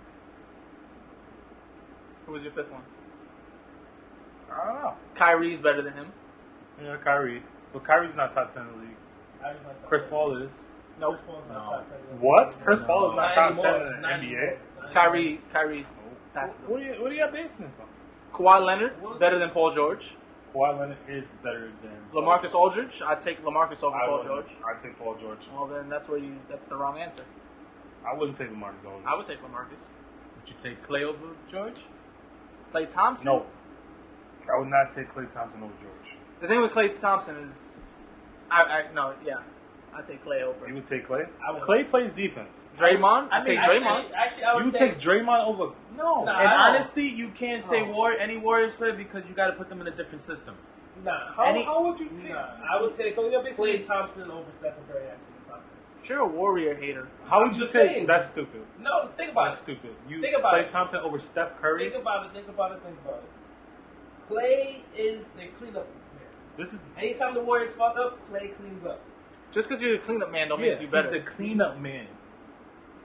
[SPEAKER 2] Who was your 5th one?
[SPEAKER 1] I don't know.
[SPEAKER 2] Kyrie's better than him.
[SPEAKER 1] Yeah, Kyrie. But Kyrie's not top 10 in the league.
[SPEAKER 4] I was not top
[SPEAKER 1] Chris
[SPEAKER 4] 10.
[SPEAKER 1] Paul is.
[SPEAKER 2] Nope.
[SPEAKER 4] Chris Paul's not
[SPEAKER 5] No.
[SPEAKER 4] top 10.
[SPEAKER 1] What? Chris
[SPEAKER 5] No.
[SPEAKER 1] Paul is not
[SPEAKER 4] Not
[SPEAKER 1] top
[SPEAKER 4] anymore.
[SPEAKER 1] 10 in the
[SPEAKER 4] Not
[SPEAKER 1] NBA?
[SPEAKER 4] anymore. Not
[SPEAKER 2] Kyrie's passes him.
[SPEAKER 1] What do you got basing this on?
[SPEAKER 2] Kawhi Leonard, better than Paul George.
[SPEAKER 1] Kawhi Leonard is better than
[SPEAKER 2] LaMarcus Aldridge, I'd take LaMarcus over Paul
[SPEAKER 1] wouldn't.
[SPEAKER 2] George.
[SPEAKER 1] I'd take Paul George.
[SPEAKER 2] Well, then that's the wrong answer.
[SPEAKER 1] I wouldn't take LaMarcus Aldridge.
[SPEAKER 2] I would take LaMarcus.
[SPEAKER 5] Would you take Clay over George?
[SPEAKER 2] Klay Thompson?
[SPEAKER 1] No. I would not take Klay Thompson over George.
[SPEAKER 2] The thing with Klay Thompson is, I'd take Klay over.
[SPEAKER 1] You would take Klay?
[SPEAKER 4] I would.
[SPEAKER 1] Klay plays defense.
[SPEAKER 2] Draymond?
[SPEAKER 4] I
[SPEAKER 2] I'd
[SPEAKER 4] mean,
[SPEAKER 2] take Draymond.
[SPEAKER 4] Actually, I would
[SPEAKER 1] You take Draymond over... No.
[SPEAKER 4] Nah.
[SPEAKER 5] And
[SPEAKER 4] I know.
[SPEAKER 5] honestly, you can't say any Warriors player because you got to put them in a different system.
[SPEAKER 4] Nah.
[SPEAKER 1] How would you take...
[SPEAKER 4] Nah. I would take
[SPEAKER 1] So you're basically...
[SPEAKER 4] Klay Thompson over Stephen Curry after the top 10.
[SPEAKER 2] You're a Warrior hater.
[SPEAKER 1] How would
[SPEAKER 4] I'm
[SPEAKER 1] you
[SPEAKER 4] just
[SPEAKER 1] take...
[SPEAKER 4] saying.
[SPEAKER 1] That's stupid.
[SPEAKER 4] No, think about
[SPEAKER 1] That's
[SPEAKER 4] it.
[SPEAKER 1] stupid. You
[SPEAKER 4] Think about
[SPEAKER 1] Klay
[SPEAKER 4] it.
[SPEAKER 1] Thompson over Steph Curry?
[SPEAKER 4] Think about it. Klay is the cleanup man.
[SPEAKER 1] This is...
[SPEAKER 4] Anytime the Warriors fuck up, Klay cleans up.
[SPEAKER 2] Just because you're a cleanup man don't make you better.
[SPEAKER 1] He's the cleanup man.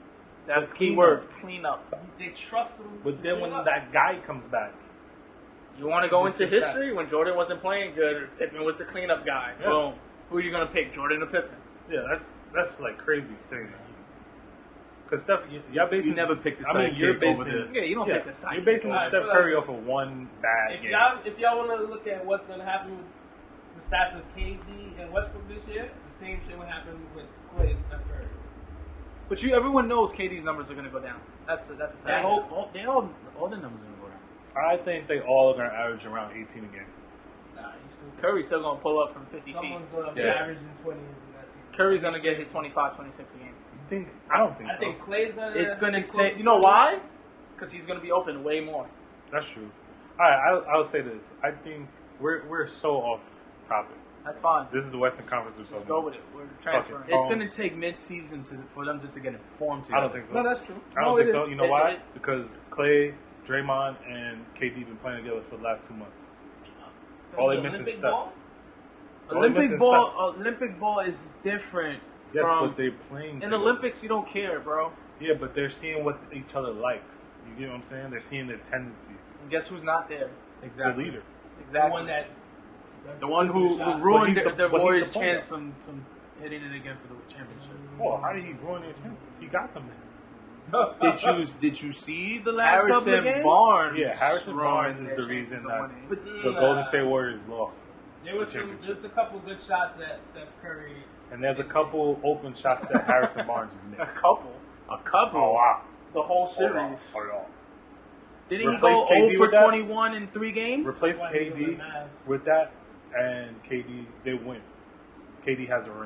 [SPEAKER 2] That's the key
[SPEAKER 1] Clean
[SPEAKER 2] word.
[SPEAKER 1] up.
[SPEAKER 2] Clean up.
[SPEAKER 4] They trust him.
[SPEAKER 1] But
[SPEAKER 4] to
[SPEAKER 1] then
[SPEAKER 4] clean
[SPEAKER 1] when
[SPEAKER 4] up.
[SPEAKER 1] that guy comes back,
[SPEAKER 2] You want to go
[SPEAKER 1] Just
[SPEAKER 2] into
[SPEAKER 1] like that.
[SPEAKER 2] history when Jordan wasn't playing good? Pippen was the cleanup guy.
[SPEAKER 1] Yeah.
[SPEAKER 2] Boom. Who are you gonna pick, Jordan or Pippen?
[SPEAKER 1] yeah, that's like crazy saying that. Because Steph, y'all basically
[SPEAKER 6] You never picked the
[SPEAKER 1] I mean, you're
[SPEAKER 6] sidekick
[SPEAKER 1] basing,
[SPEAKER 6] over the.
[SPEAKER 2] Yeah, you don't pick the side.
[SPEAKER 1] You're basing
[SPEAKER 4] Alright,
[SPEAKER 1] Steph
[SPEAKER 4] but
[SPEAKER 1] Curry off of one bad game.
[SPEAKER 4] If y'all want to look at what's going to happen with the stats of KD and Westbrook this year, the same shit would happen with Klay and Steph Curry.
[SPEAKER 2] But everyone knows KD's numbers are gonna go down. That's a fact.
[SPEAKER 5] All the numbers are gonna go down.
[SPEAKER 1] I think they all are going to average around 18 a game.
[SPEAKER 4] Nah, you stupid.
[SPEAKER 2] Curry's still gonna pull up from 50 feet.
[SPEAKER 4] Someone's going to be
[SPEAKER 6] Yeah.
[SPEAKER 4] averaging 20s in that team.
[SPEAKER 2] Curry's gonna get his 25, 26 a game.
[SPEAKER 1] You think? I don't think
[SPEAKER 4] I
[SPEAKER 1] so.
[SPEAKER 4] think Klay's going to.
[SPEAKER 2] It's gonna take. You know why? Because he's gonna be open way more.
[SPEAKER 1] That's true. All right, I'll say this. I think we're so off topic.
[SPEAKER 2] That's fine.
[SPEAKER 1] This is the Western Conference or
[SPEAKER 2] Let's
[SPEAKER 1] something.
[SPEAKER 2] go with it. We're transferring.
[SPEAKER 1] Fuck
[SPEAKER 6] It's gonna take mid-season for them just to get informed.
[SPEAKER 1] I don't think so.
[SPEAKER 2] No, that's true.
[SPEAKER 1] I don't
[SPEAKER 2] No,
[SPEAKER 1] think
[SPEAKER 2] it
[SPEAKER 1] so.
[SPEAKER 2] is.
[SPEAKER 1] You know
[SPEAKER 2] It-
[SPEAKER 1] why?
[SPEAKER 2] it-
[SPEAKER 1] Because Clay, Draymond, and KD been playing together for the last 2 months. All they miss is
[SPEAKER 4] Olympic
[SPEAKER 1] Steph.
[SPEAKER 4] ball?
[SPEAKER 1] All they miss is Steph.
[SPEAKER 6] Olympic ball is different.
[SPEAKER 1] Yes,
[SPEAKER 6] from,
[SPEAKER 1] but they're playing
[SPEAKER 2] In
[SPEAKER 1] together.
[SPEAKER 2] Olympics, you don't care, bro.
[SPEAKER 1] Yeah, but they're seeing what each other likes. You get what I'm saying? They're seeing their tendencies.
[SPEAKER 2] And guess who's not there?
[SPEAKER 1] The leader.
[SPEAKER 2] Exactly.
[SPEAKER 4] The one that.
[SPEAKER 6] the one who
[SPEAKER 4] Shot.
[SPEAKER 6] ruined
[SPEAKER 1] But he's
[SPEAKER 6] the
[SPEAKER 1] the
[SPEAKER 6] Warriors'
[SPEAKER 1] point
[SPEAKER 6] chance
[SPEAKER 1] guard.
[SPEAKER 6] from hitting it again for the championship.
[SPEAKER 1] Oh, how did he ruin their chances? He got them
[SPEAKER 6] Did you see the last couple of
[SPEAKER 2] Harrison
[SPEAKER 6] games?
[SPEAKER 2] Barnes.
[SPEAKER 1] Yeah, Harrison
[SPEAKER 2] ruined
[SPEAKER 1] Barnes is
[SPEAKER 2] their
[SPEAKER 1] the
[SPEAKER 2] chances
[SPEAKER 1] reason
[SPEAKER 2] of
[SPEAKER 1] that
[SPEAKER 2] winning.
[SPEAKER 6] But
[SPEAKER 1] the Golden State Warriors lost.
[SPEAKER 4] There was a couple good shots that Steph Curry.
[SPEAKER 1] And there's a couple open shots that Harrison Barnes
[SPEAKER 2] a
[SPEAKER 1] missed.
[SPEAKER 2] couple.
[SPEAKER 6] a couple.
[SPEAKER 1] Oh, wow.
[SPEAKER 2] The whole
[SPEAKER 1] Hold on,
[SPEAKER 2] series.
[SPEAKER 1] hold on.
[SPEAKER 6] Didn't he
[SPEAKER 1] Replace
[SPEAKER 6] go
[SPEAKER 1] KD
[SPEAKER 6] 0 for
[SPEAKER 1] with that?
[SPEAKER 6] 21 in 3 games?
[SPEAKER 1] Replace
[SPEAKER 4] That's why he's on
[SPEAKER 1] KD
[SPEAKER 4] the Mavs.
[SPEAKER 1] with that, and KD, they win. KD has a ring.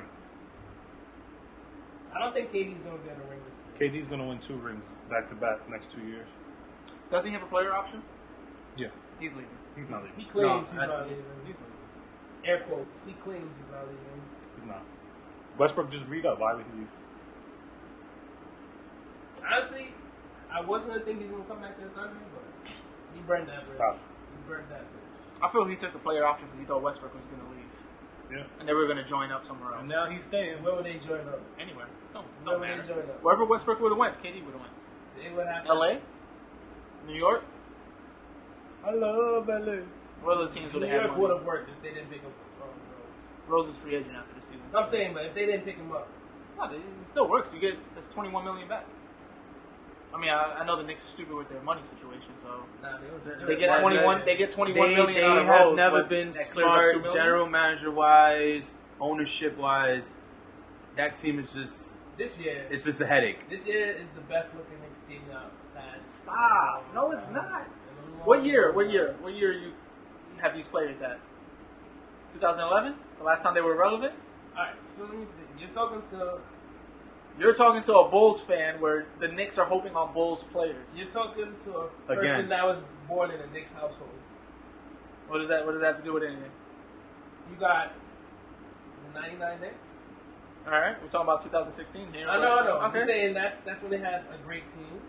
[SPEAKER 4] I don't think KD's going to get a ring this year.
[SPEAKER 1] KD's going to win 2 rings back-to-back next 2 years.
[SPEAKER 2] Does he have a player option?
[SPEAKER 1] Yeah.
[SPEAKER 2] He's leaving.
[SPEAKER 1] He's not leaving.
[SPEAKER 4] He claims
[SPEAKER 6] No,
[SPEAKER 4] he's not leaving.
[SPEAKER 2] He's leaving.
[SPEAKER 4] Air quotes. He claims he's not leaving.
[SPEAKER 1] He's not. Westbrook just read up. Why would he leave?
[SPEAKER 4] Honestly, I wasn't going to think he's going to come back to the country, but he burned that bridge.
[SPEAKER 1] Stop.
[SPEAKER 4] He burned that bridge.
[SPEAKER 2] I feel he took the player option because he thought Westbrook was going to leave.
[SPEAKER 1] Yeah.
[SPEAKER 2] And they were going to join up somewhere else.
[SPEAKER 1] And now he's staying.
[SPEAKER 4] Where would they join up?
[SPEAKER 2] Anywhere.
[SPEAKER 4] Where
[SPEAKER 2] Don't
[SPEAKER 4] would they
[SPEAKER 2] matter.
[SPEAKER 4] join up?
[SPEAKER 2] Wherever Westbrook would have went, KD would have went.
[SPEAKER 4] They would have to.
[SPEAKER 2] LA? New York?
[SPEAKER 1] I love LA.
[SPEAKER 2] What other teams would
[SPEAKER 4] New
[SPEAKER 2] have had
[SPEAKER 4] York would
[SPEAKER 2] money?
[SPEAKER 4] have worked if they didn't pick up
[SPEAKER 2] Rose is free agent after the season.
[SPEAKER 4] Rose. I'm saying, but if they didn't pick him up,
[SPEAKER 2] No, it still works. You get that's $21 million back. I mean, I know the Knicks are stupid with their money situation, so
[SPEAKER 4] nah,
[SPEAKER 2] they get
[SPEAKER 6] smart.
[SPEAKER 2] 21. They get 21 million
[SPEAKER 6] They
[SPEAKER 2] out of
[SPEAKER 6] have
[SPEAKER 2] Rose.
[SPEAKER 6] never
[SPEAKER 2] but
[SPEAKER 6] been
[SPEAKER 2] that clears up $2
[SPEAKER 6] smart,
[SPEAKER 2] million.
[SPEAKER 6] general manager wise, ownership wise. That team is just
[SPEAKER 4] This year,
[SPEAKER 6] it's just a headache.
[SPEAKER 4] this year is the best looking Knicks team out past.
[SPEAKER 2] Stop. No, it's not. What year? What year? What year you have these players at? 2011? The last time they were relevant?
[SPEAKER 4] Alright, so let me see.
[SPEAKER 2] You're talking to a Bulls fan where the Knicks are hoping on Bulls players.
[SPEAKER 4] You're talking to a person
[SPEAKER 6] Again.
[SPEAKER 4] that was born in a Knicks household.
[SPEAKER 2] What does that have to do with anything?
[SPEAKER 4] You got the 99 Knicks.
[SPEAKER 2] All right, we're talking about 2016 here.
[SPEAKER 4] I know.
[SPEAKER 2] Okay.
[SPEAKER 4] I'm saying that's when they had a great team.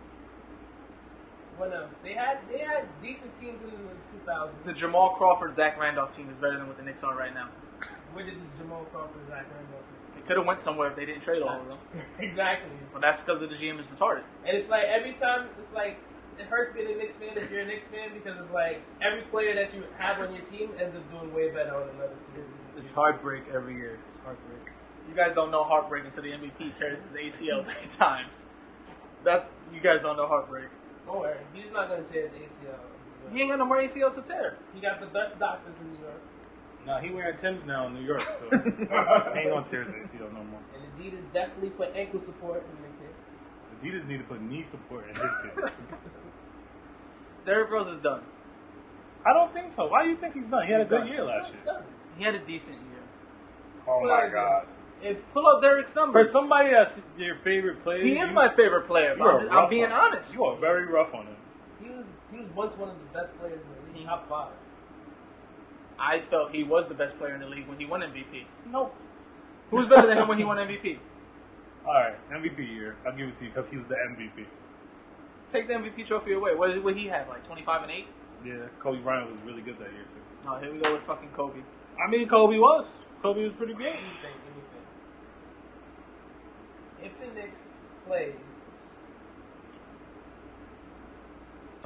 [SPEAKER 4] What else? They had decent teams in the 2000s.
[SPEAKER 2] The Jamal Crawford, Zach Randolph team is better than what the Knicks are right now.
[SPEAKER 4] Where did the Jamal Crawford, Zach Randolph?
[SPEAKER 2] They could have went somewhere if they didn't trade all of them.
[SPEAKER 4] Exactly.
[SPEAKER 2] But that's because of the GM is retarded.
[SPEAKER 4] And it's like every time, it's like it hurts being a Knicks fan if you're a Knicks fan because it's like every player that you have on your team ends up doing way better on another team.
[SPEAKER 6] It's heartbreak every year. It's heartbreak.
[SPEAKER 2] You guys don't know heartbreak until the MVP tears his ACL 3 times. That you guys don't know heartbreak.
[SPEAKER 4] Don't worry, he's not gonna tear his ACL.
[SPEAKER 2] He ain't got no more ACLs to tear.
[SPEAKER 4] He got the best doctors in New York,
[SPEAKER 1] No, he wearing Tim's now in New York, so he ain't gonna tear his ACL no more.
[SPEAKER 4] and Adidas definitely put ankle support in the kicks.
[SPEAKER 1] Adidas need to put knee support in his kid.
[SPEAKER 2] Derrick Rose is done.
[SPEAKER 1] I don't think so. Why do you think he's done? He had a good year last year.
[SPEAKER 2] He had a decent year.
[SPEAKER 1] Oh my God.
[SPEAKER 2] If pull up Derrick's
[SPEAKER 1] For
[SPEAKER 2] numbers.
[SPEAKER 1] somebody that's your favorite player,
[SPEAKER 2] he is my favorite player.
[SPEAKER 1] you are
[SPEAKER 2] But
[SPEAKER 1] rough
[SPEAKER 2] I'm being
[SPEAKER 1] on him.
[SPEAKER 2] honest.
[SPEAKER 1] You are very rough on him.
[SPEAKER 4] He was once one of the best players in the league, top 5.
[SPEAKER 2] I felt he was the best player in the league when he won MVP.
[SPEAKER 1] Nope.
[SPEAKER 2] Who was better than him when he won MVP?
[SPEAKER 1] All right, MVP year. I'll give it to you because he was the MVP.
[SPEAKER 2] Take the MVP trophy away. What did he have? Like 25 and 8?
[SPEAKER 1] Yeah, Kobe Bryant was really good that year too.
[SPEAKER 2] Oh, here we go with fucking Kobe.
[SPEAKER 1] I mean, Kobe was. Kobe was pretty good.
[SPEAKER 4] Anything. If the Knicks play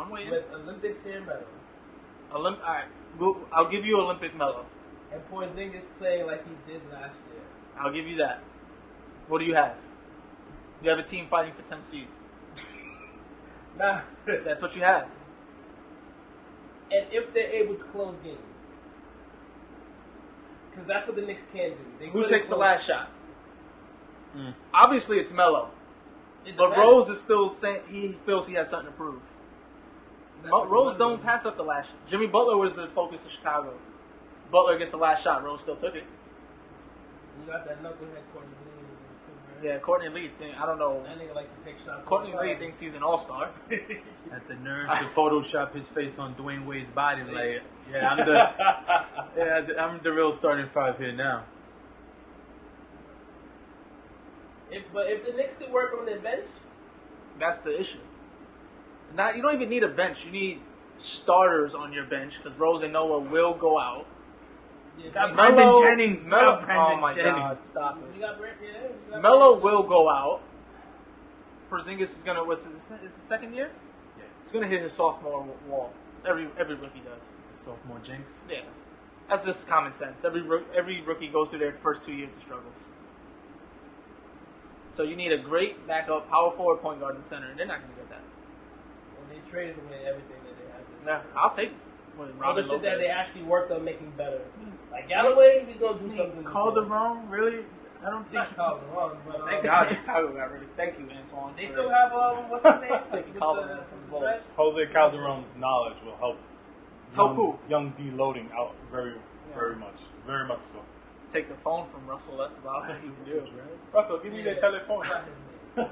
[SPEAKER 5] I'm waiting.
[SPEAKER 4] with Olympic tier medal.
[SPEAKER 5] All right, I'll give you Olympic Melo.
[SPEAKER 4] And Porzingis playing like he did last year.
[SPEAKER 5] I'll give you that. What do you have? You have a team fighting for 10th seed.
[SPEAKER 4] Nah.
[SPEAKER 5] That's what you have.
[SPEAKER 4] And if they're able to close games. Because that's what the Knicks can do. They
[SPEAKER 5] Who
[SPEAKER 4] couldn't
[SPEAKER 5] takes the
[SPEAKER 4] close-
[SPEAKER 5] last shot? Obviously, it's Melo.
[SPEAKER 4] It
[SPEAKER 5] But
[SPEAKER 4] depends.
[SPEAKER 5] Rose is still saying he feels he has something to prove.
[SPEAKER 4] That's what
[SPEAKER 5] Rose
[SPEAKER 4] the
[SPEAKER 5] don't
[SPEAKER 4] money
[SPEAKER 5] pass up the last shot. Jimmy Butler was the focus of Chicago. Butler gets the last shot. Rose still took it.
[SPEAKER 4] is. You got that knucklehead Courtney Lee. Too,
[SPEAKER 5] Yeah, Courtney Lee thing. I don't know.
[SPEAKER 4] That nigga like to take shots.
[SPEAKER 5] Courtney
[SPEAKER 4] all the
[SPEAKER 5] Lee
[SPEAKER 4] time.
[SPEAKER 5] thinks he's an all-star.
[SPEAKER 6] At the nerve to Photoshop his face on Dwayne Wade's body, like, I'm the real starting five here now.
[SPEAKER 4] But if the Knicks could work on their bench,
[SPEAKER 5] That's the issue. You don't even need a bench. You need starters on your bench because Rose and Noah will go out.
[SPEAKER 4] yeah,
[SPEAKER 6] Got
[SPEAKER 4] Melo-
[SPEAKER 6] Brandon Jennings.
[SPEAKER 5] Melo,
[SPEAKER 6] Got Brandon
[SPEAKER 5] oh my
[SPEAKER 6] Jennings.
[SPEAKER 5] God, stop
[SPEAKER 4] You
[SPEAKER 5] it.
[SPEAKER 4] got Brand, yeah, you got
[SPEAKER 5] Melo
[SPEAKER 4] Brandon.
[SPEAKER 5] will go out. Porzingis is gonna. Is the second year?
[SPEAKER 6] Yeah.
[SPEAKER 5] He's gonna hit his sophomore wall. Every rookie does.
[SPEAKER 6] The sophomore jinx.
[SPEAKER 5] Yeah, that's just common sense. Every rookie goes through their first 2 years of struggles. So you need a great backup, power forward, point guard, and center. And they're not gonna get that.
[SPEAKER 4] And they traded away everything that they had. This
[SPEAKER 5] Nah,
[SPEAKER 4] year.
[SPEAKER 5] I'll take it. With
[SPEAKER 4] All the
[SPEAKER 5] Robin
[SPEAKER 4] shit that they
[SPEAKER 5] Lopez.
[SPEAKER 4] actually worked on making better. Like Galloway, he's gonna do something.
[SPEAKER 5] Calderon, really? I don't think.
[SPEAKER 4] Not Calderon, but
[SPEAKER 5] Thank God Chicago got rid of. Thank you, Antoine.
[SPEAKER 4] they still have what's his name?
[SPEAKER 5] Taking
[SPEAKER 4] With
[SPEAKER 5] Calderon
[SPEAKER 4] the-
[SPEAKER 5] from the
[SPEAKER 4] the
[SPEAKER 5] Bulls.
[SPEAKER 4] Reds?
[SPEAKER 1] Jose Calderon's knowledge will help.
[SPEAKER 5] Help who?
[SPEAKER 1] Young D loading out very much. Very much so.
[SPEAKER 5] Take the phone from Russell. That's about all you can do.
[SPEAKER 1] Russell, give me
[SPEAKER 4] Yeah.
[SPEAKER 1] the telephone.
[SPEAKER 4] Not his name.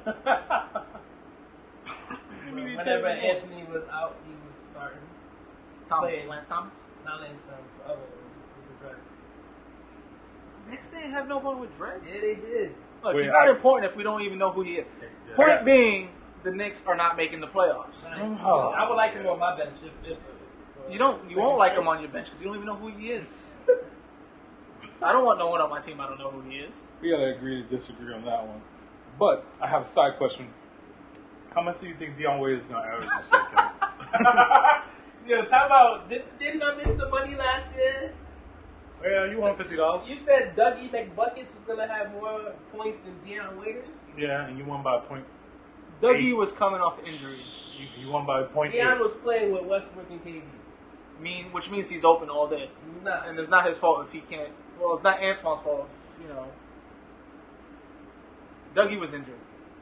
[SPEAKER 1] Give me the
[SPEAKER 4] Whenever
[SPEAKER 1] telephone.
[SPEAKER 4] Anthony was out, he was starting.
[SPEAKER 5] Thomas,
[SPEAKER 4] Playing.
[SPEAKER 5] Lance Thomas.
[SPEAKER 4] Not Lance Thomas, the other one with the Reds.
[SPEAKER 5] Next they have no one with dreads.
[SPEAKER 4] Yeah, they did.
[SPEAKER 5] Look,
[SPEAKER 1] Wait,
[SPEAKER 5] he's not
[SPEAKER 1] I-
[SPEAKER 5] important if we don't even know who he is.
[SPEAKER 6] Yeah.
[SPEAKER 5] Point being, the Knicks are not making the playoffs.
[SPEAKER 1] Oh.
[SPEAKER 4] I would like him on my bench if
[SPEAKER 5] You won't like him on your bench because you don't even know who he is. I don't want no one on my team. I don't know who he is.
[SPEAKER 1] We gotta agree to disagree on that one. But I have a side question. How much do you think Dion Wade is gonna average this year, Kevin?
[SPEAKER 4] Yo, talk about didn't I make some money last year?
[SPEAKER 1] Yeah, you want $50?
[SPEAKER 4] You said Dougie McBuckets was gonna have more points than Deion Waiters.
[SPEAKER 1] Yeah, and you won by a point.
[SPEAKER 5] Dougie was coming off injury,
[SPEAKER 1] You won by a point.
[SPEAKER 4] Deion
[SPEAKER 1] 8.
[SPEAKER 4] was playing with Westbrook and KD.
[SPEAKER 5] which means he's open all day.
[SPEAKER 4] Nah,
[SPEAKER 5] And it's not his fault if he can't. Well, it's not Antoine's fault. You know, Dougie was injured.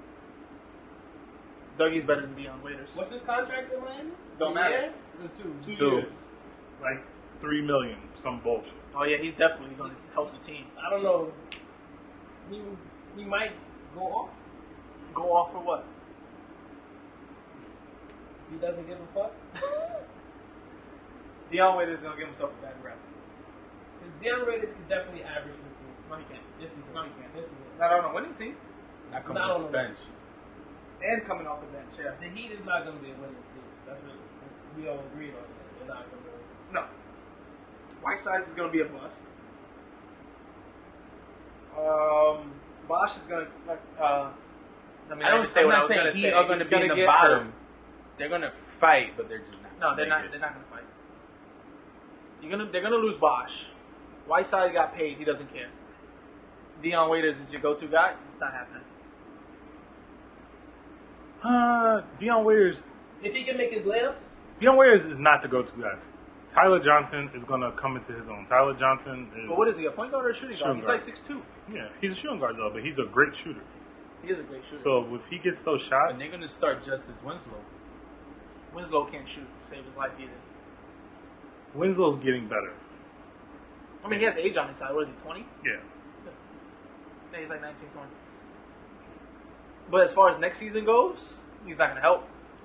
[SPEAKER 5] Dougie's better than Deion Waiters.
[SPEAKER 4] what's his contract in Miami?
[SPEAKER 5] Don't
[SPEAKER 4] A
[SPEAKER 5] matter.
[SPEAKER 4] year? Or two.
[SPEAKER 1] 2
[SPEAKER 4] years.
[SPEAKER 1] years. Like $3 million, some bullshit.
[SPEAKER 5] Oh yeah, he's definitely going to help the team.
[SPEAKER 4] I don't know. He might go off
[SPEAKER 5] Go off for what?
[SPEAKER 4] if he doesn't give a fuck.
[SPEAKER 5] Deion Waiters is going to give himself a bad rep.
[SPEAKER 4] Because Deion Waiters can definitely average 15.
[SPEAKER 5] No, he can't.
[SPEAKER 4] Yes, he can.
[SPEAKER 5] No, he can't.
[SPEAKER 4] Yes, he can.
[SPEAKER 5] Not on a winning team.
[SPEAKER 6] Not coming
[SPEAKER 4] Not
[SPEAKER 6] off
[SPEAKER 4] on
[SPEAKER 6] the
[SPEAKER 4] the
[SPEAKER 6] bench.
[SPEAKER 5] And coming off the bench, yeah.
[SPEAKER 4] The Heat is not going to be a winning team. That's what we all agreed on. That. They're not going to.
[SPEAKER 5] No. Whiteside is going to be a bust. Bosch is going to.
[SPEAKER 6] I don't say. I'm not saying Heat are going to be in the bottom. They're going to fight, but they're just not.
[SPEAKER 5] No, they're not.
[SPEAKER 6] make it.
[SPEAKER 5] They're not going to fight. They're going to lose Bosch. Whiteside got paid. He doesn't care. Deion Waiters is your go-to guy. It's not happening.
[SPEAKER 1] Dion Waiters.
[SPEAKER 4] If he can make his layups,
[SPEAKER 1] Dion Waiters is not the go-to guy. Tyler Johnson is gonna come into his own. Tyler Johnson is.
[SPEAKER 5] But what is he? A point guard or a shooting guard?
[SPEAKER 1] Shooting
[SPEAKER 5] He's
[SPEAKER 1] guard.
[SPEAKER 5] like 6'2".
[SPEAKER 1] Yeah, he's a shooting guard though, but he's a great shooter.
[SPEAKER 5] He is a great shooter.
[SPEAKER 1] So if he gets those shots,
[SPEAKER 6] And they're going to start Justice Winslow.
[SPEAKER 5] Winslow can't shoot to save his life either.
[SPEAKER 1] Winslow's getting better.
[SPEAKER 5] I mean, he has age on his side. What is he, 20?
[SPEAKER 1] Yeah.
[SPEAKER 5] Yeah, he's like 19, 20. But as far as next season goes, he's not going to help.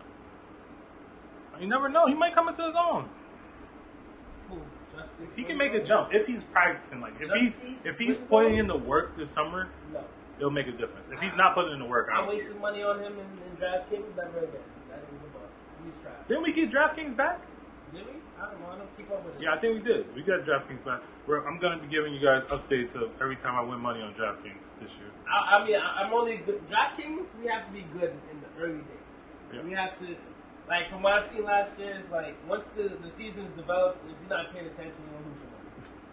[SPEAKER 1] You never know. He might come into his own.
[SPEAKER 4] who? Justice.
[SPEAKER 1] He can make a jump if he's practicing. Like if he's
[SPEAKER 4] Winslow?
[SPEAKER 1] putting in the work this summer,
[SPEAKER 4] No.
[SPEAKER 1] it'll make a difference. If he's not putting in the work, I
[SPEAKER 4] I
[SPEAKER 1] don't see it.
[SPEAKER 4] wasted money on him in DraftKings. Never again. That is a bust. He's trash.
[SPEAKER 1] Didn't we get DraftKings back?
[SPEAKER 4] Did we? I don't know. I don't keep up with it.
[SPEAKER 1] Yeah, I think we did. We got DraftKings back. I'm going to be giving you guys updates of every time I win money on DraftKings this year.
[SPEAKER 4] I mean, I'm only good. DraftKings, we have to be good in the early days.
[SPEAKER 1] Yeah.
[SPEAKER 4] We have to Like from what I've seen last year, it's like once the season's developed, if you're not paying attention, you'll lose your money.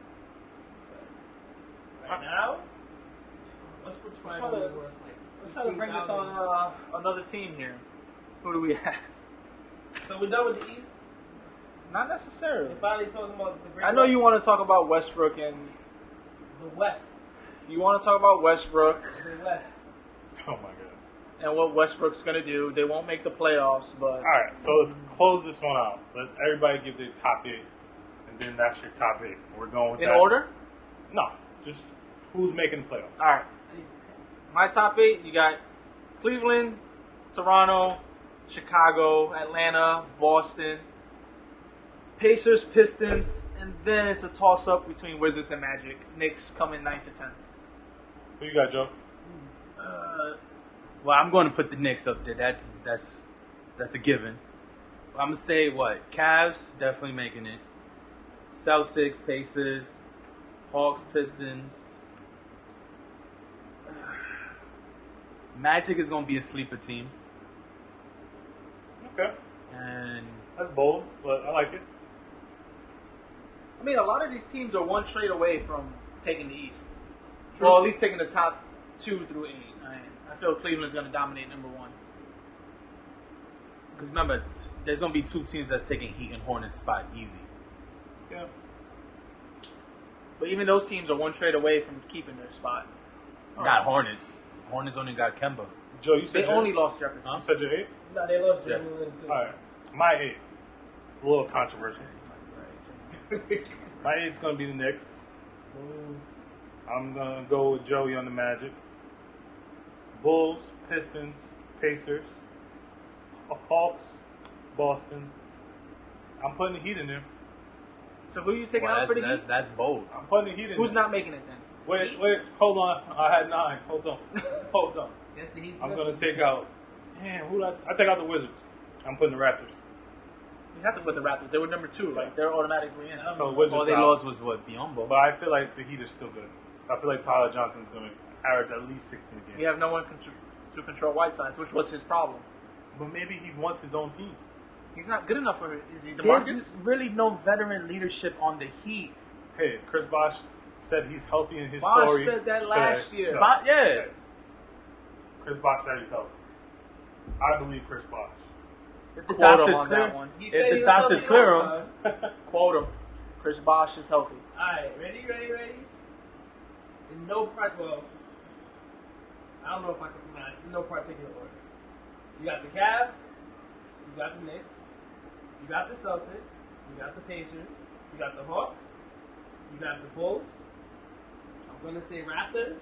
[SPEAKER 4] But right now, Westbrook's probably going to be worth like.
[SPEAKER 5] I'm trying to bring this on another team here. Who do we have?
[SPEAKER 4] So we're done with the East.
[SPEAKER 5] Not necessarily.
[SPEAKER 4] We're finally talking about the great.
[SPEAKER 5] I know
[SPEAKER 4] West.
[SPEAKER 5] you want to talk about Westbrook and
[SPEAKER 4] The West.
[SPEAKER 5] you want to talk about Westbrook
[SPEAKER 4] The West.
[SPEAKER 1] Oh my god.
[SPEAKER 5] and what Westbrook's going to do. They won't make the playoffs, but
[SPEAKER 1] All right, so let's close this one out. Let everybody give their top 8, and then that's your top 8. We're going with
[SPEAKER 5] in
[SPEAKER 1] that.
[SPEAKER 5] order?
[SPEAKER 1] No, just who's making the playoffs.
[SPEAKER 5] All right. My top 8, you got Cleveland, Toronto, Chicago, Atlanta, Boston, Pacers, Pistons, and then it's a toss-up between Wizards and Magic. Knicks coming 9th to 10th.
[SPEAKER 1] Who you got, Joe?
[SPEAKER 6] Well, I'm going to put the Knicks up there. That's a given. I'm going to say what? Cavs, definitely making it. Celtics, Pacers, Hawks, Pistons. Magic is going to be a sleeper team.
[SPEAKER 1] Okay,
[SPEAKER 6] And
[SPEAKER 1] that's bold, but I like it.
[SPEAKER 5] I mean, a lot of these teams are one trade away from taking the East. Well, at least taking the top 2 through 8. I feel Cleveland's going to dominate number 1.
[SPEAKER 6] because remember, there's going to be 2 teams that's taking Heat and Hornets spot easy.
[SPEAKER 1] Yeah.
[SPEAKER 5] But even those teams are one trade away from keeping their spot.
[SPEAKER 6] Not Hornets. Hornets only got Kemba.
[SPEAKER 1] Joe, you said
[SPEAKER 5] They
[SPEAKER 1] your-
[SPEAKER 5] only lost Jefferson.
[SPEAKER 1] You said your 8?
[SPEAKER 4] No, they lost
[SPEAKER 6] Yeah.
[SPEAKER 4] Jimmy Lin too.
[SPEAKER 1] All right, my 8. A little controversial. My 8's gonna be the Knicks. I'm gonna go with Joey on the Magic. Bulls, Pistons, Pacers, Hawks, Boston. I'm putting the Heat in there.
[SPEAKER 5] So who are you taking
[SPEAKER 6] Well,
[SPEAKER 5] out for the Heat?
[SPEAKER 6] that's bold.
[SPEAKER 1] I'm putting the Heat in
[SPEAKER 5] Who's
[SPEAKER 1] there.
[SPEAKER 5] not making it then?
[SPEAKER 1] Wait, hold on. I had 9. Hold on. Hold on.
[SPEAKER 4] Yes, the Heat's
[SPEAKER 1] I'm
[SPEAKER 4] missing.
[SPEAKER 1] gonna take out. Man, who? I take out the Wizards. I'm putting the Raptors.
[SPEAKER 5] You have to put the Raptors. They were number 2. Like they're automatically in.
[SPEAKER 1] So Wizards.
[SPEAKER 6] All they
[SPEAKER 1] out.
[SPEAKER 6] lost was what? Biombo.
[SPEAKER 1] But I feel like the Heat are still good. I feel like Tyler Johnson's gonna average at least 16 a game.
[SPEAKER 5] We have no one to control Whiteside, which was his problem.
[SPEAKER 1] But maybe he wants his own team.
[SPEAKER 5] He's not good enough for it. Is he
[SPEAKER 6] There's
[SPEAKER 5] DeMarcus?
[SPEAKER 6] really no veteran leadership on the Heat.
[SPEAKER 1] Hey, Chris Bosh said he's healthy in his
[SPEAKER 5] Bosh
[SPEAKER 1] story.
[SPEAKER 5] said that last
[SPEAKER 1] today.
[SPEAKER 5] year.
[SPEAKER 1] So,
[SPEAKER 6] Yeah.
[SPEAKER 1] Chris Bosh said he's healthy. I believe Chris Bosh.
[SPEAKER 5] If
[SPEAKER 6] The
[SPEAKER 5] the Quote him
[SPEAKER 6] doctor's
[SPEAKER 5] on
[SPEAKER 6] clear.
[SPEAKER 5] that one.
[SPEAKER 4] He
[SPEAKER 6] If
[SPEAKER 4] said
[SPEAKER 6] the
[SPEAKER 4] he was
[SPEAKER 6] doctor's
[SPEAKER 4] healthy
[SPEAKER 6] clear
[SPEAKER 4] last
[SPEAKER 6] him.
[SPEAKER 4] time.
[SPEAKER 5] Quote him. Chris Bosh is healthy.
[SPEAKER 4] Alright, ready? In no part, well, I don't know if I can pronounce it. In no particular order. You got the Cavs, you got the Knicks, you got the Celtics, you got the Pacers, you got the Hawks, you got the Bulls. I'm gonna say Raptors.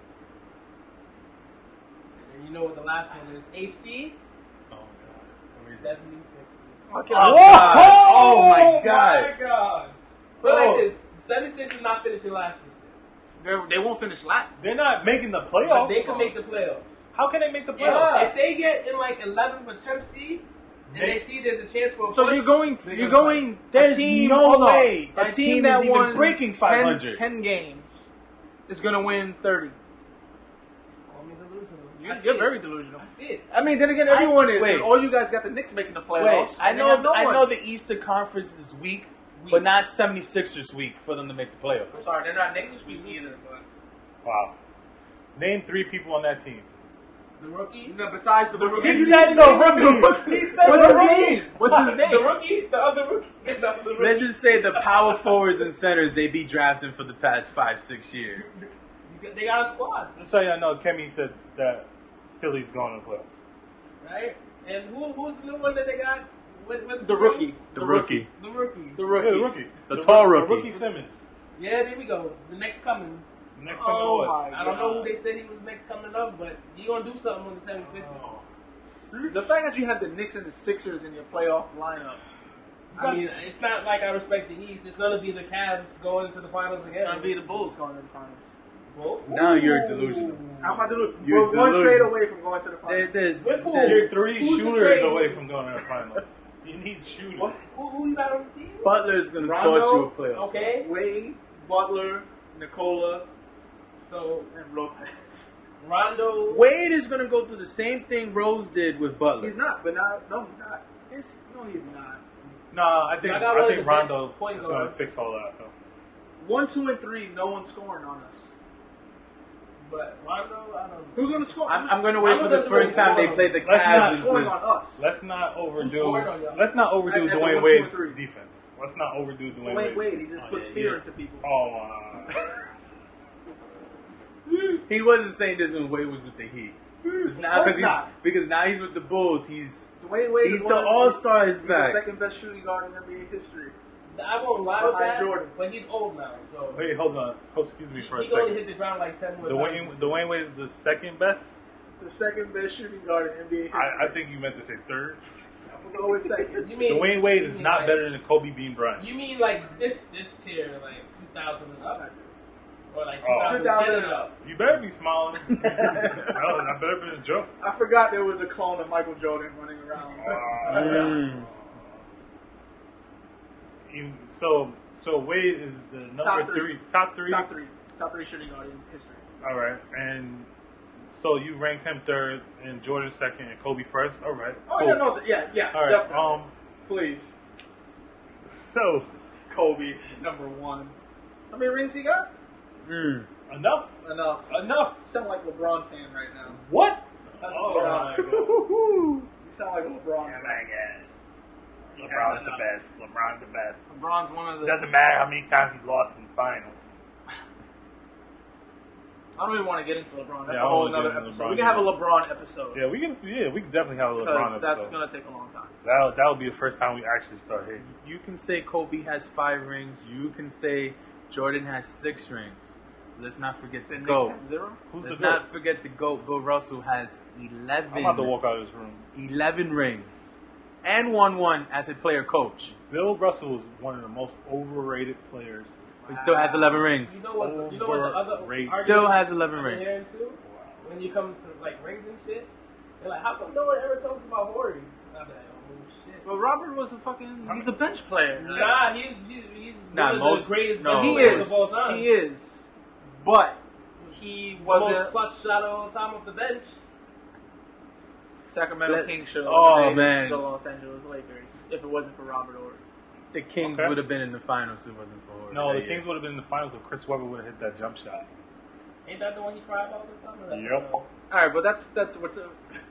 [SPEAKER 4] And you know what the last one is? AFC,
[SPEAKER 1] Oh, God.
[SPEAKER 4] 76.
[SPEAKER 5] Okay.
[SPEAKER 6] Oh, God. Oh, my
[SPEAKER 4] Oh
[SPEAKER 6] God.
[SPEAKER 4] my God. Put it like this: the 76ers not finishing last year.
[SPEAKER 5] They won't finish last.
[SPEAKER 1] They're not making the
[SPEAKER 4] But
[SPEAKER 1] playoffs.
[SPEAKER 4] they can make the playoffs.
[SPEAKER 1] How can they make the playoffs?
[SPEAKER 4] Yeah. If they get in like 11th or 10th seed, and they see there's a chance for a
[SPEAKER 5] So
[SPEAKER 4] push,
[SPEAKER 5] you're going.
[SPEAKER 6] There's
[SPEAKER 5] a team,
[SPEAKER 6] no
[SPEAKER 5] hold on.
[SPEAKER 6] way
[SPEAKER 5] A
[SPEAKER 6] that
[SPEAKER 5] team
[SPEAKER 6] team
[SPEAKER 5] that
[SPEAKER 6] is even
[SPEAKER 5] won
[SPEAKER 6] breaking 500.
[SPEAKER 5] 10 games is going to win 30.
[SPEAKER 4] Call me delusional. I see
[SPEAKER 5] You're
[SPEAKER 4] it.
[SPEAKER 5] very delusional.
[SPEAKER 4] I see it.
[SPEAKER 5] I mean, then again, everyone is. 'Cause
[SPEAKER 6] wait.
[SPEAKER 5] all you guys got the Knicks making the
[SPEAKER 6] Wait,
[SPEAKER 5] playoffs.
[SPEAKER 6] I
[SPEAKER 5] and they have
[SPEAKER 6] know,
[SPEAKER 5] no one.
[SPEAKER 6] I know the Eastern Conference is weak, but not 76ers weak for them to make the playoffs.
[SPEAKER 5] Sorry, they're not Knicks week either. But
[SPEAKER 1] Wow. Name 3 people on that team.
[SPEAKER 4] The rookie.
[SPEAKER 5] no, besides the rookie.
[SPEAKER 6] He said the rookie.
[SPEAKER 4] He said
[SPEAKER 6] What's
[SPEAKER 4] the
[SPEAKER 6] his
[SPEAKER 4] rookie.
[SPEAKER 6] name? What's his name?
[SPEAKER 4] The rookie. The other rookie. The other rookie.
[SPEAKER 6] Let's just say the power forwards and centers they be drafting for the past 5-6 years.
[SPEAKER 4] They got a squad,
[SPEAKER 1] Just so y'all know, Kemi said that Philly's going to play.
[SPEAKER 4] right? And who's the new one that they got? What's
[SPEAKER 5] The
[SPEAKER 4] his
[SPEAKER 5] rookie.
[SPEAKER 4] name?
[SPEAKER 6] The rookie.
[SPEAKER 4] The rookie.
[SPEAKER 5] The
[SPEAKER 1] Yeah,
[SPEAKER 5] rookie.
[SPEAKER 1] the rookie.
[SPEAKER 6] The tall
[SPEAKER 1] The
[SPEAKER 6] rookie.
[SPEAKER 1] rookie Simmons.
[SPEAKER 4] Yeah, there we go. The next coming.
[SPEAKER 1] Next
[SPEAKER 5] Oh
[SPEAKER 1] coming
[SPEAKER 5] my
[SPEAKER 4] I don't know
[SPEAKER 5] God.
[SPEAKER 4] who they said he was next coming up, but he gonna do something on the 76ers.
[SPEAKER 5] The fact that you have the Knicks and the Sixers in your playoff lineup.
[SPEAKER 4] I mean, it's not like I respect the East. It's gonna be the Cavs going into the finals
[SPEAKER 5] It's
[SPEAKER 4] again.
[SPEAKER 5] going to be the Bulls going to the finals.
[SPEAKER 4] Bulls?
[SPEAKER 6] Now you're delusional.
[SPEAKER 5] How am I doing?
[SPEAKER 6] You're
[SPEAKER 5] We're one
[SPEAKER 6] delusional.
[SPEAKER 5] trade away from going to the finals.
[SPEAKER 4] With who?
[SPEAKER 1] You're 3
[SPEAKER 4] Who's the
[SPEAKER 1] shooters
[SPEAKER 4] trade?
[SPEAKER 1] away from going to the finals. You need shooters.
[SPEAKER 5] What?
[SPEAKER 4] Who you got on the team?
[SPEAKER 6] Butler's gonna
[SPEAKER 5] Rondo?
[SPEAKER 6] cost you a playoff.
[SPEAKER 4] Okay,
[SPEAKER 5] Wade, Butler, Nicola,
[SPEAKER 4] so
[SPEAKER 5] and Lopez.
[SPEAKER 4] Rondo.
[SPEAKER 6] Wade is gonna go through the same thing Rose did with Butler.
[SPEAKER 5] He's not, but now, no, he's not.
[SPEAKER 2] No, he's not.
[SPEAKER 1] Nah, I think
[SPEAKER 4] I got one of
[SPEAKER 1] think
[SPEAKER 4] the best
[SPEAKER 1] Rondo
[SPEAKER 4] point
[SPEAKER 1] is going to
[SPEAKER 4] guards.
[SPEAKER 1] fix all that. Though.
[SPEAKER 2] 1, 2, and 3. No one's scoring on us.
[SPEAKER 4] But Rondo, I don't know.
[SPEAKER 2] Who's gonna score?
[SPEAKER 6] I'm going to wait
[SPEAKER 4] Rondo
[SPEAKER 6] for the
[SPEAKER 4] doesn't
[SPEAKER 6] first
[SPEAKER 4] really
[SPEAKER 6] time they
[SPEAKER 4] score.
[SPEAKER 6] played the
[SPEAKER 1] Let's not
[SPEAKER 6] Cavs.
[SPEAKER 2] scoring
[SPEAKER 6] because-
[SPEAKER 2] on us.
[SPEAKER 1] Let's not overdo.
[SPEAKER 4] scored on y'all?
[SPEAKER 1] Let's not overdo
[SPEAKER 2] At the
[SPEAKER 1] Dwayne
[SPEAKER 2] 1, 2, and
[SPEAKER 1] Wade's
[SPEAKER 2] 3.
[SPEAKER 1] defense. Let's not overdo
[SPEAKER 2] So
[SPEAKER 1] Dwayne
[SPEAKER 2] Wade,
[SPEAKER 1] Wade.
[SPEAKER 2] he just puts fear into people.
[SPEAKER 1] Oh,
[SPEAKER 6] He wasn't saying this when Wade was with the Heat. Now,
[SPEAKER 2] course not.
[SPEAKER 6] because now he's with the Bulls. He's
[SPEAKER 2] Dwayne Wade
[SPEAKER 6] he's
[SPEAKER 2] is
[SPEAKER 6] the
[SPEAKER 2] one of
[SPEAKER 6] All-Star is
[SPEAKER 2] He's
[SPEAKER 6] back.
[SPEAKER 2] the second best shooting guard in NBA history.
[SPEAKER 4] I won't lie with
[SPEAKER 2] Behind
[SPEAKER 4] that,
[SPEAKER 2] Jordan.
[SPEAKER 4] but he's old now, so
[SPEAKER 1] wait, hold on. Excuse me for a
[SPEAKER 4] he can only
[SPEAKER 1] second.
[SPEAKER 4] hit the ground like 10 more times.
[SPEAKER 1] Dwayne Wade is the second best.
[SPEAKER 2] The second best shooting guard in NBA history.
[SPEAKER 1] I think you meant to say third.
[SPEAKER 2] I'm going with second.
[SPEAKER 4] You mean
[SPEAKER 1] Dwayne Wade
[SPEAKER 4] you
[SPEAKER 1] is
[SPEAKER 4] mean
[SPEAKER 1] not
[SPEAKER 4] like,
[SPEAKER 1] better than Kobe Bean Bryant.
[SPEAKER 4] You mean like this tier, like 2000 and up, or like
[SPEAKER 1] Oh.
[SPEAKER 4] 2010 and up?
[SPEAKER 1] You better be smiling. No, that better be a joke.
[SPEAKER 2] I forgot there was a clone of Michael Jordan running around.
[SPEAKER 1] So Wade is the number
[SPEAKER 2] Top
[SPEAKER 1] three.
[SPEAKER 2] three.
[SPEAKER 1] Top three.
[SPEAKER 2] Top three shooting guard in history.
[SPEAKER 1] All right, and so you ranked him third, and Jordan second, and Kobe first. All right.
[SPEAKER 2] Oh
[SPEAKER 1] cool.
[SPEAKER 2] yeah, no, yeah,
[SPEAKER 1] All right.
[SPEAKER 2] definitely. Please,
[SPEAKER 1] So
[SPEAKER 2] Kobe number 1. How many rings he got?
[SPEAKER 1] enough.
[SPEAKER 2] Enough.
[SPEAKER 1] Enough.
[SPEAKER 2] You sound like a LeBron fan right now.
[SPEAKER 1] What?
[SPEAKER 2] That's
[SPEAKER 1] Oh
[SPEAKER 2] what
[SPEAKER 1] my
[SPEAKER 2] you
[SPEAKER 1] God.
[SPEAKER 2] You sound like a LeBron fan.
[SPEAKER 1] LeBron's the best. LeBron's the best.
[SPEAKER 2] LeBron's one of
[SPEAKER 1] It
[SPEAKER 2] the.
[SPEAKER 1] doesn't matter how many times he lost in the finals.
[SPEAKER 2] I don't even want to get into LeBron. That's
[SPEAKER 1] Yeah, I
[SPEAKER 2] a whole
[SPEAKER 1] won't get
[SPEAKER 2] other
[SPEAKER 1] into
[SPEAKER 2] episode.
[SPEAKER 1] LeBron
[SPEAKER 2] We can have a
[SPEAKER 1] either.
[SPEAKER 2] LeBron episode.
[SPEAKER 1] Yeah, we can definitely have a LeBron
[SPEAKER 2] Because that's
[SPEAKER 1] episode.
[SPEAKER 2] gonna take a long time.
[SPEAKER 1] That'll be the first time we actually start hating.
[SPEAKER 6] You can say Kobe has 5 rings. You can say Jordan has 6 rings. Let's not forget the
[SPEAKER 2] Then
[SPEAKER 6] GOAT.
[SPEAKER 2] Knicks have 0.
[SPEAKER 1] Who's
[SPEAKER 6] Let's
[SPEAKER 1] the GOAT?
[SPEAKER 6] not forget the GOAT. Bill Russell has 11.
[SPEAKER 1] I'm about to walk out of this room.
[SPEAKER 6] 11 rings. And won 1 as a player coach.
[SPEAKER 1] Bill Russell is one of the most overrated players.
[SPEAKER 6] He still has 11 rings.
[SPEAKER 4] You know what? You know what the other
[SPEAKER 1] Overrated.
[SPEAKER 4] argument
[SPEAKER 6] Still has 11
[SPEAKER 4] I'm
[SPEAKER 6] rings.
[SPEAKER 4] hearing too? When you come to like rings and shit, they're like, how come no one ever talks about Horry? I'm like, oh shit.
[SPEAKER 2] But Robert was he's a bench player.
[SPEAKER 4] Nah, he's
[SPEAKER 6] Nah,
[SPEAKER 4] one of
[SPEAKER 6] most-
[SPEAKER 4] the greatest
[SPEAKER 6] no.
[SPEAKER 2] He
[SPEAKER 4] players
[SPEAKER 2] is.
[SPEAKER 4] of all time.
[SPEAKER 2] He is. But he
[SPEAKER 4] The most
[SPEAKER 2] wasn't.
[SPEAKER 4] clutch shot of all time off the bench.
[SPEAKER 2] Sacramento Kings should have
[SPEAKER 6] Oh,
[SPEAKER 2] eliminated
[SPEAKER 6] man.
[SPEAKER 2] the Los Angeles Lakers if it wasn't for Robert Horry.
[SPEAKER 6] The Kings
[SPEAKER 1] Okay.
[SPEAKER 6] would have been in the finals if it wasn't for Horry.
[SPEAKER 1] No, the
[SPEAKER 6] that
[SPEAKER 1] Kings
[SPEAKER 6] year.
[SPEAKER 1] would have been in the finals if Chris Webber would have hit that jump shot.
[SPEAKER 4] Ain't that the one you cry about all the time? Or that's
[SPEAKER 1] Yep.
[SPEAKER 4] something else?
[SPEAKER 2] All right, but that's what's.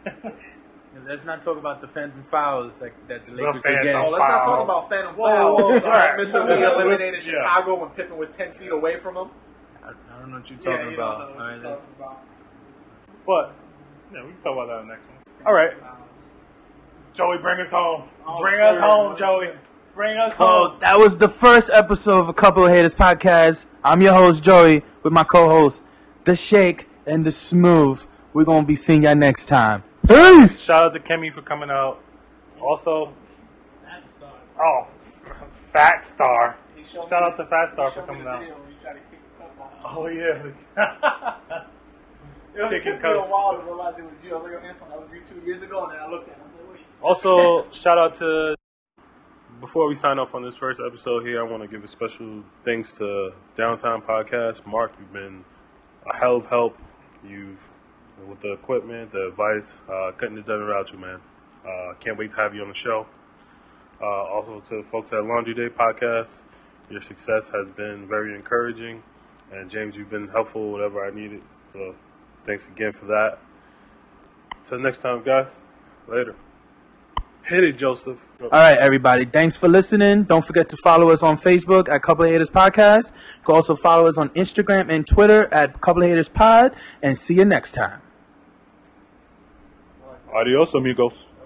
[SPEAKER 6] Let's not talk about the phantom fouls that the Lakers were
[SPEAKER 1] phantom
[SPEAKER 6] getting.
[SPEAKER 2] Oh, let's not talk
[SPEAKER 1] Fouls.
[SPEAKER 2] about phantom
[SPEAKER 1] Whoa,
[SPEAKER 2] fouls.
[SPEAKER 1] whoa,
[SPEAKER 2] All right,
[SPEAKER 1] whoa.
[SPEAKER 2] Mr. Lee eliminated
[SPEAKER 1] Yeah.
[SPEAKER 2] Chicago when Pippen was 10 feet away from him.
[SPEAKER 6] I don't know what you're talking
[SPEAKER 2] you
[SPEAKER 6] about.
[SPEAKER 2] don't know what
[SPEAKER 6] All
[SPEAKER 2] you're
[SPEAKER 6] right, let's-
[SPEAKER 2] talking about.
[SPEAKER 1] But yeah, we can talk about that in the next one. All right, Joey, bring us home.
[SPEAKER 2] Oh,
[SPEAKER 1] Bring us
[SPEAKER 2] sorry.
[SPEAKER 1] home, Joey. Bring us
[SPEAKER 6] Well,
[SPEAKER 1] home.
[SPEAKER 6] that was the first episode of A Couple of Haters podcast. I'm your host, Joey, with my co-host, The Shake and The Smooth. We're going to be seeing y'all next time. Peace!
[SPEAKER 1] Shout out to Kemi for coming out. Also,
[SPEAKER 4] That's star.
[SPEAKER 1] oh, Fat Star.
[SPEAKER 2] He showed
[SPEAKER 1] Shout
[SPEAKER 2] me-
[SPEAKER 1] out to Fat Star
[SPEAKER 2] he
[SPEAKER 1] for
[SPEAKER 2] showed me
[SPEAKER 1] coming
[SPEAKER 2] the
[SPEAKER 1] out.
[SPEAKER 2] video where you tried to kick the cup off.
[SPEAKER 1] Oh yeah.
[SPEAKER 2] It
[SPEAKER 1] Kicking
[SPEAKER 2] took me a
[SPEAKER 1] cups.
[SPEAKER 2] while to realize it was you. I was like, Anton, that was you 2 years ago, and then I looked at it. I was like, wait.
[SPEAKER 1] Also, shout out to. Before we sign off on this first episode here, I want to give a special thanks to Downtime Podcast. Mark, you've been a hell of help. You've with the equipment, the advice, couldn't have done it without you, man. Can't wait to have you on the show. Also to the folks at Laundry Day Podcast, your success has been very encouraging, and James, you've been helpful whatever I needed. So thanks again for that. Till next time, guys. Later. Hit it, Joseph.
[SPEAKER 6] All right, everybody. Thanks for listening. Don't forget to follow us on Facebook at Couple of Haters Podcast. You can also follow us on Instagram and Twitter at Couple of Haters Pod. And see you next time.
[SPEAKER 1] Adios, amigos.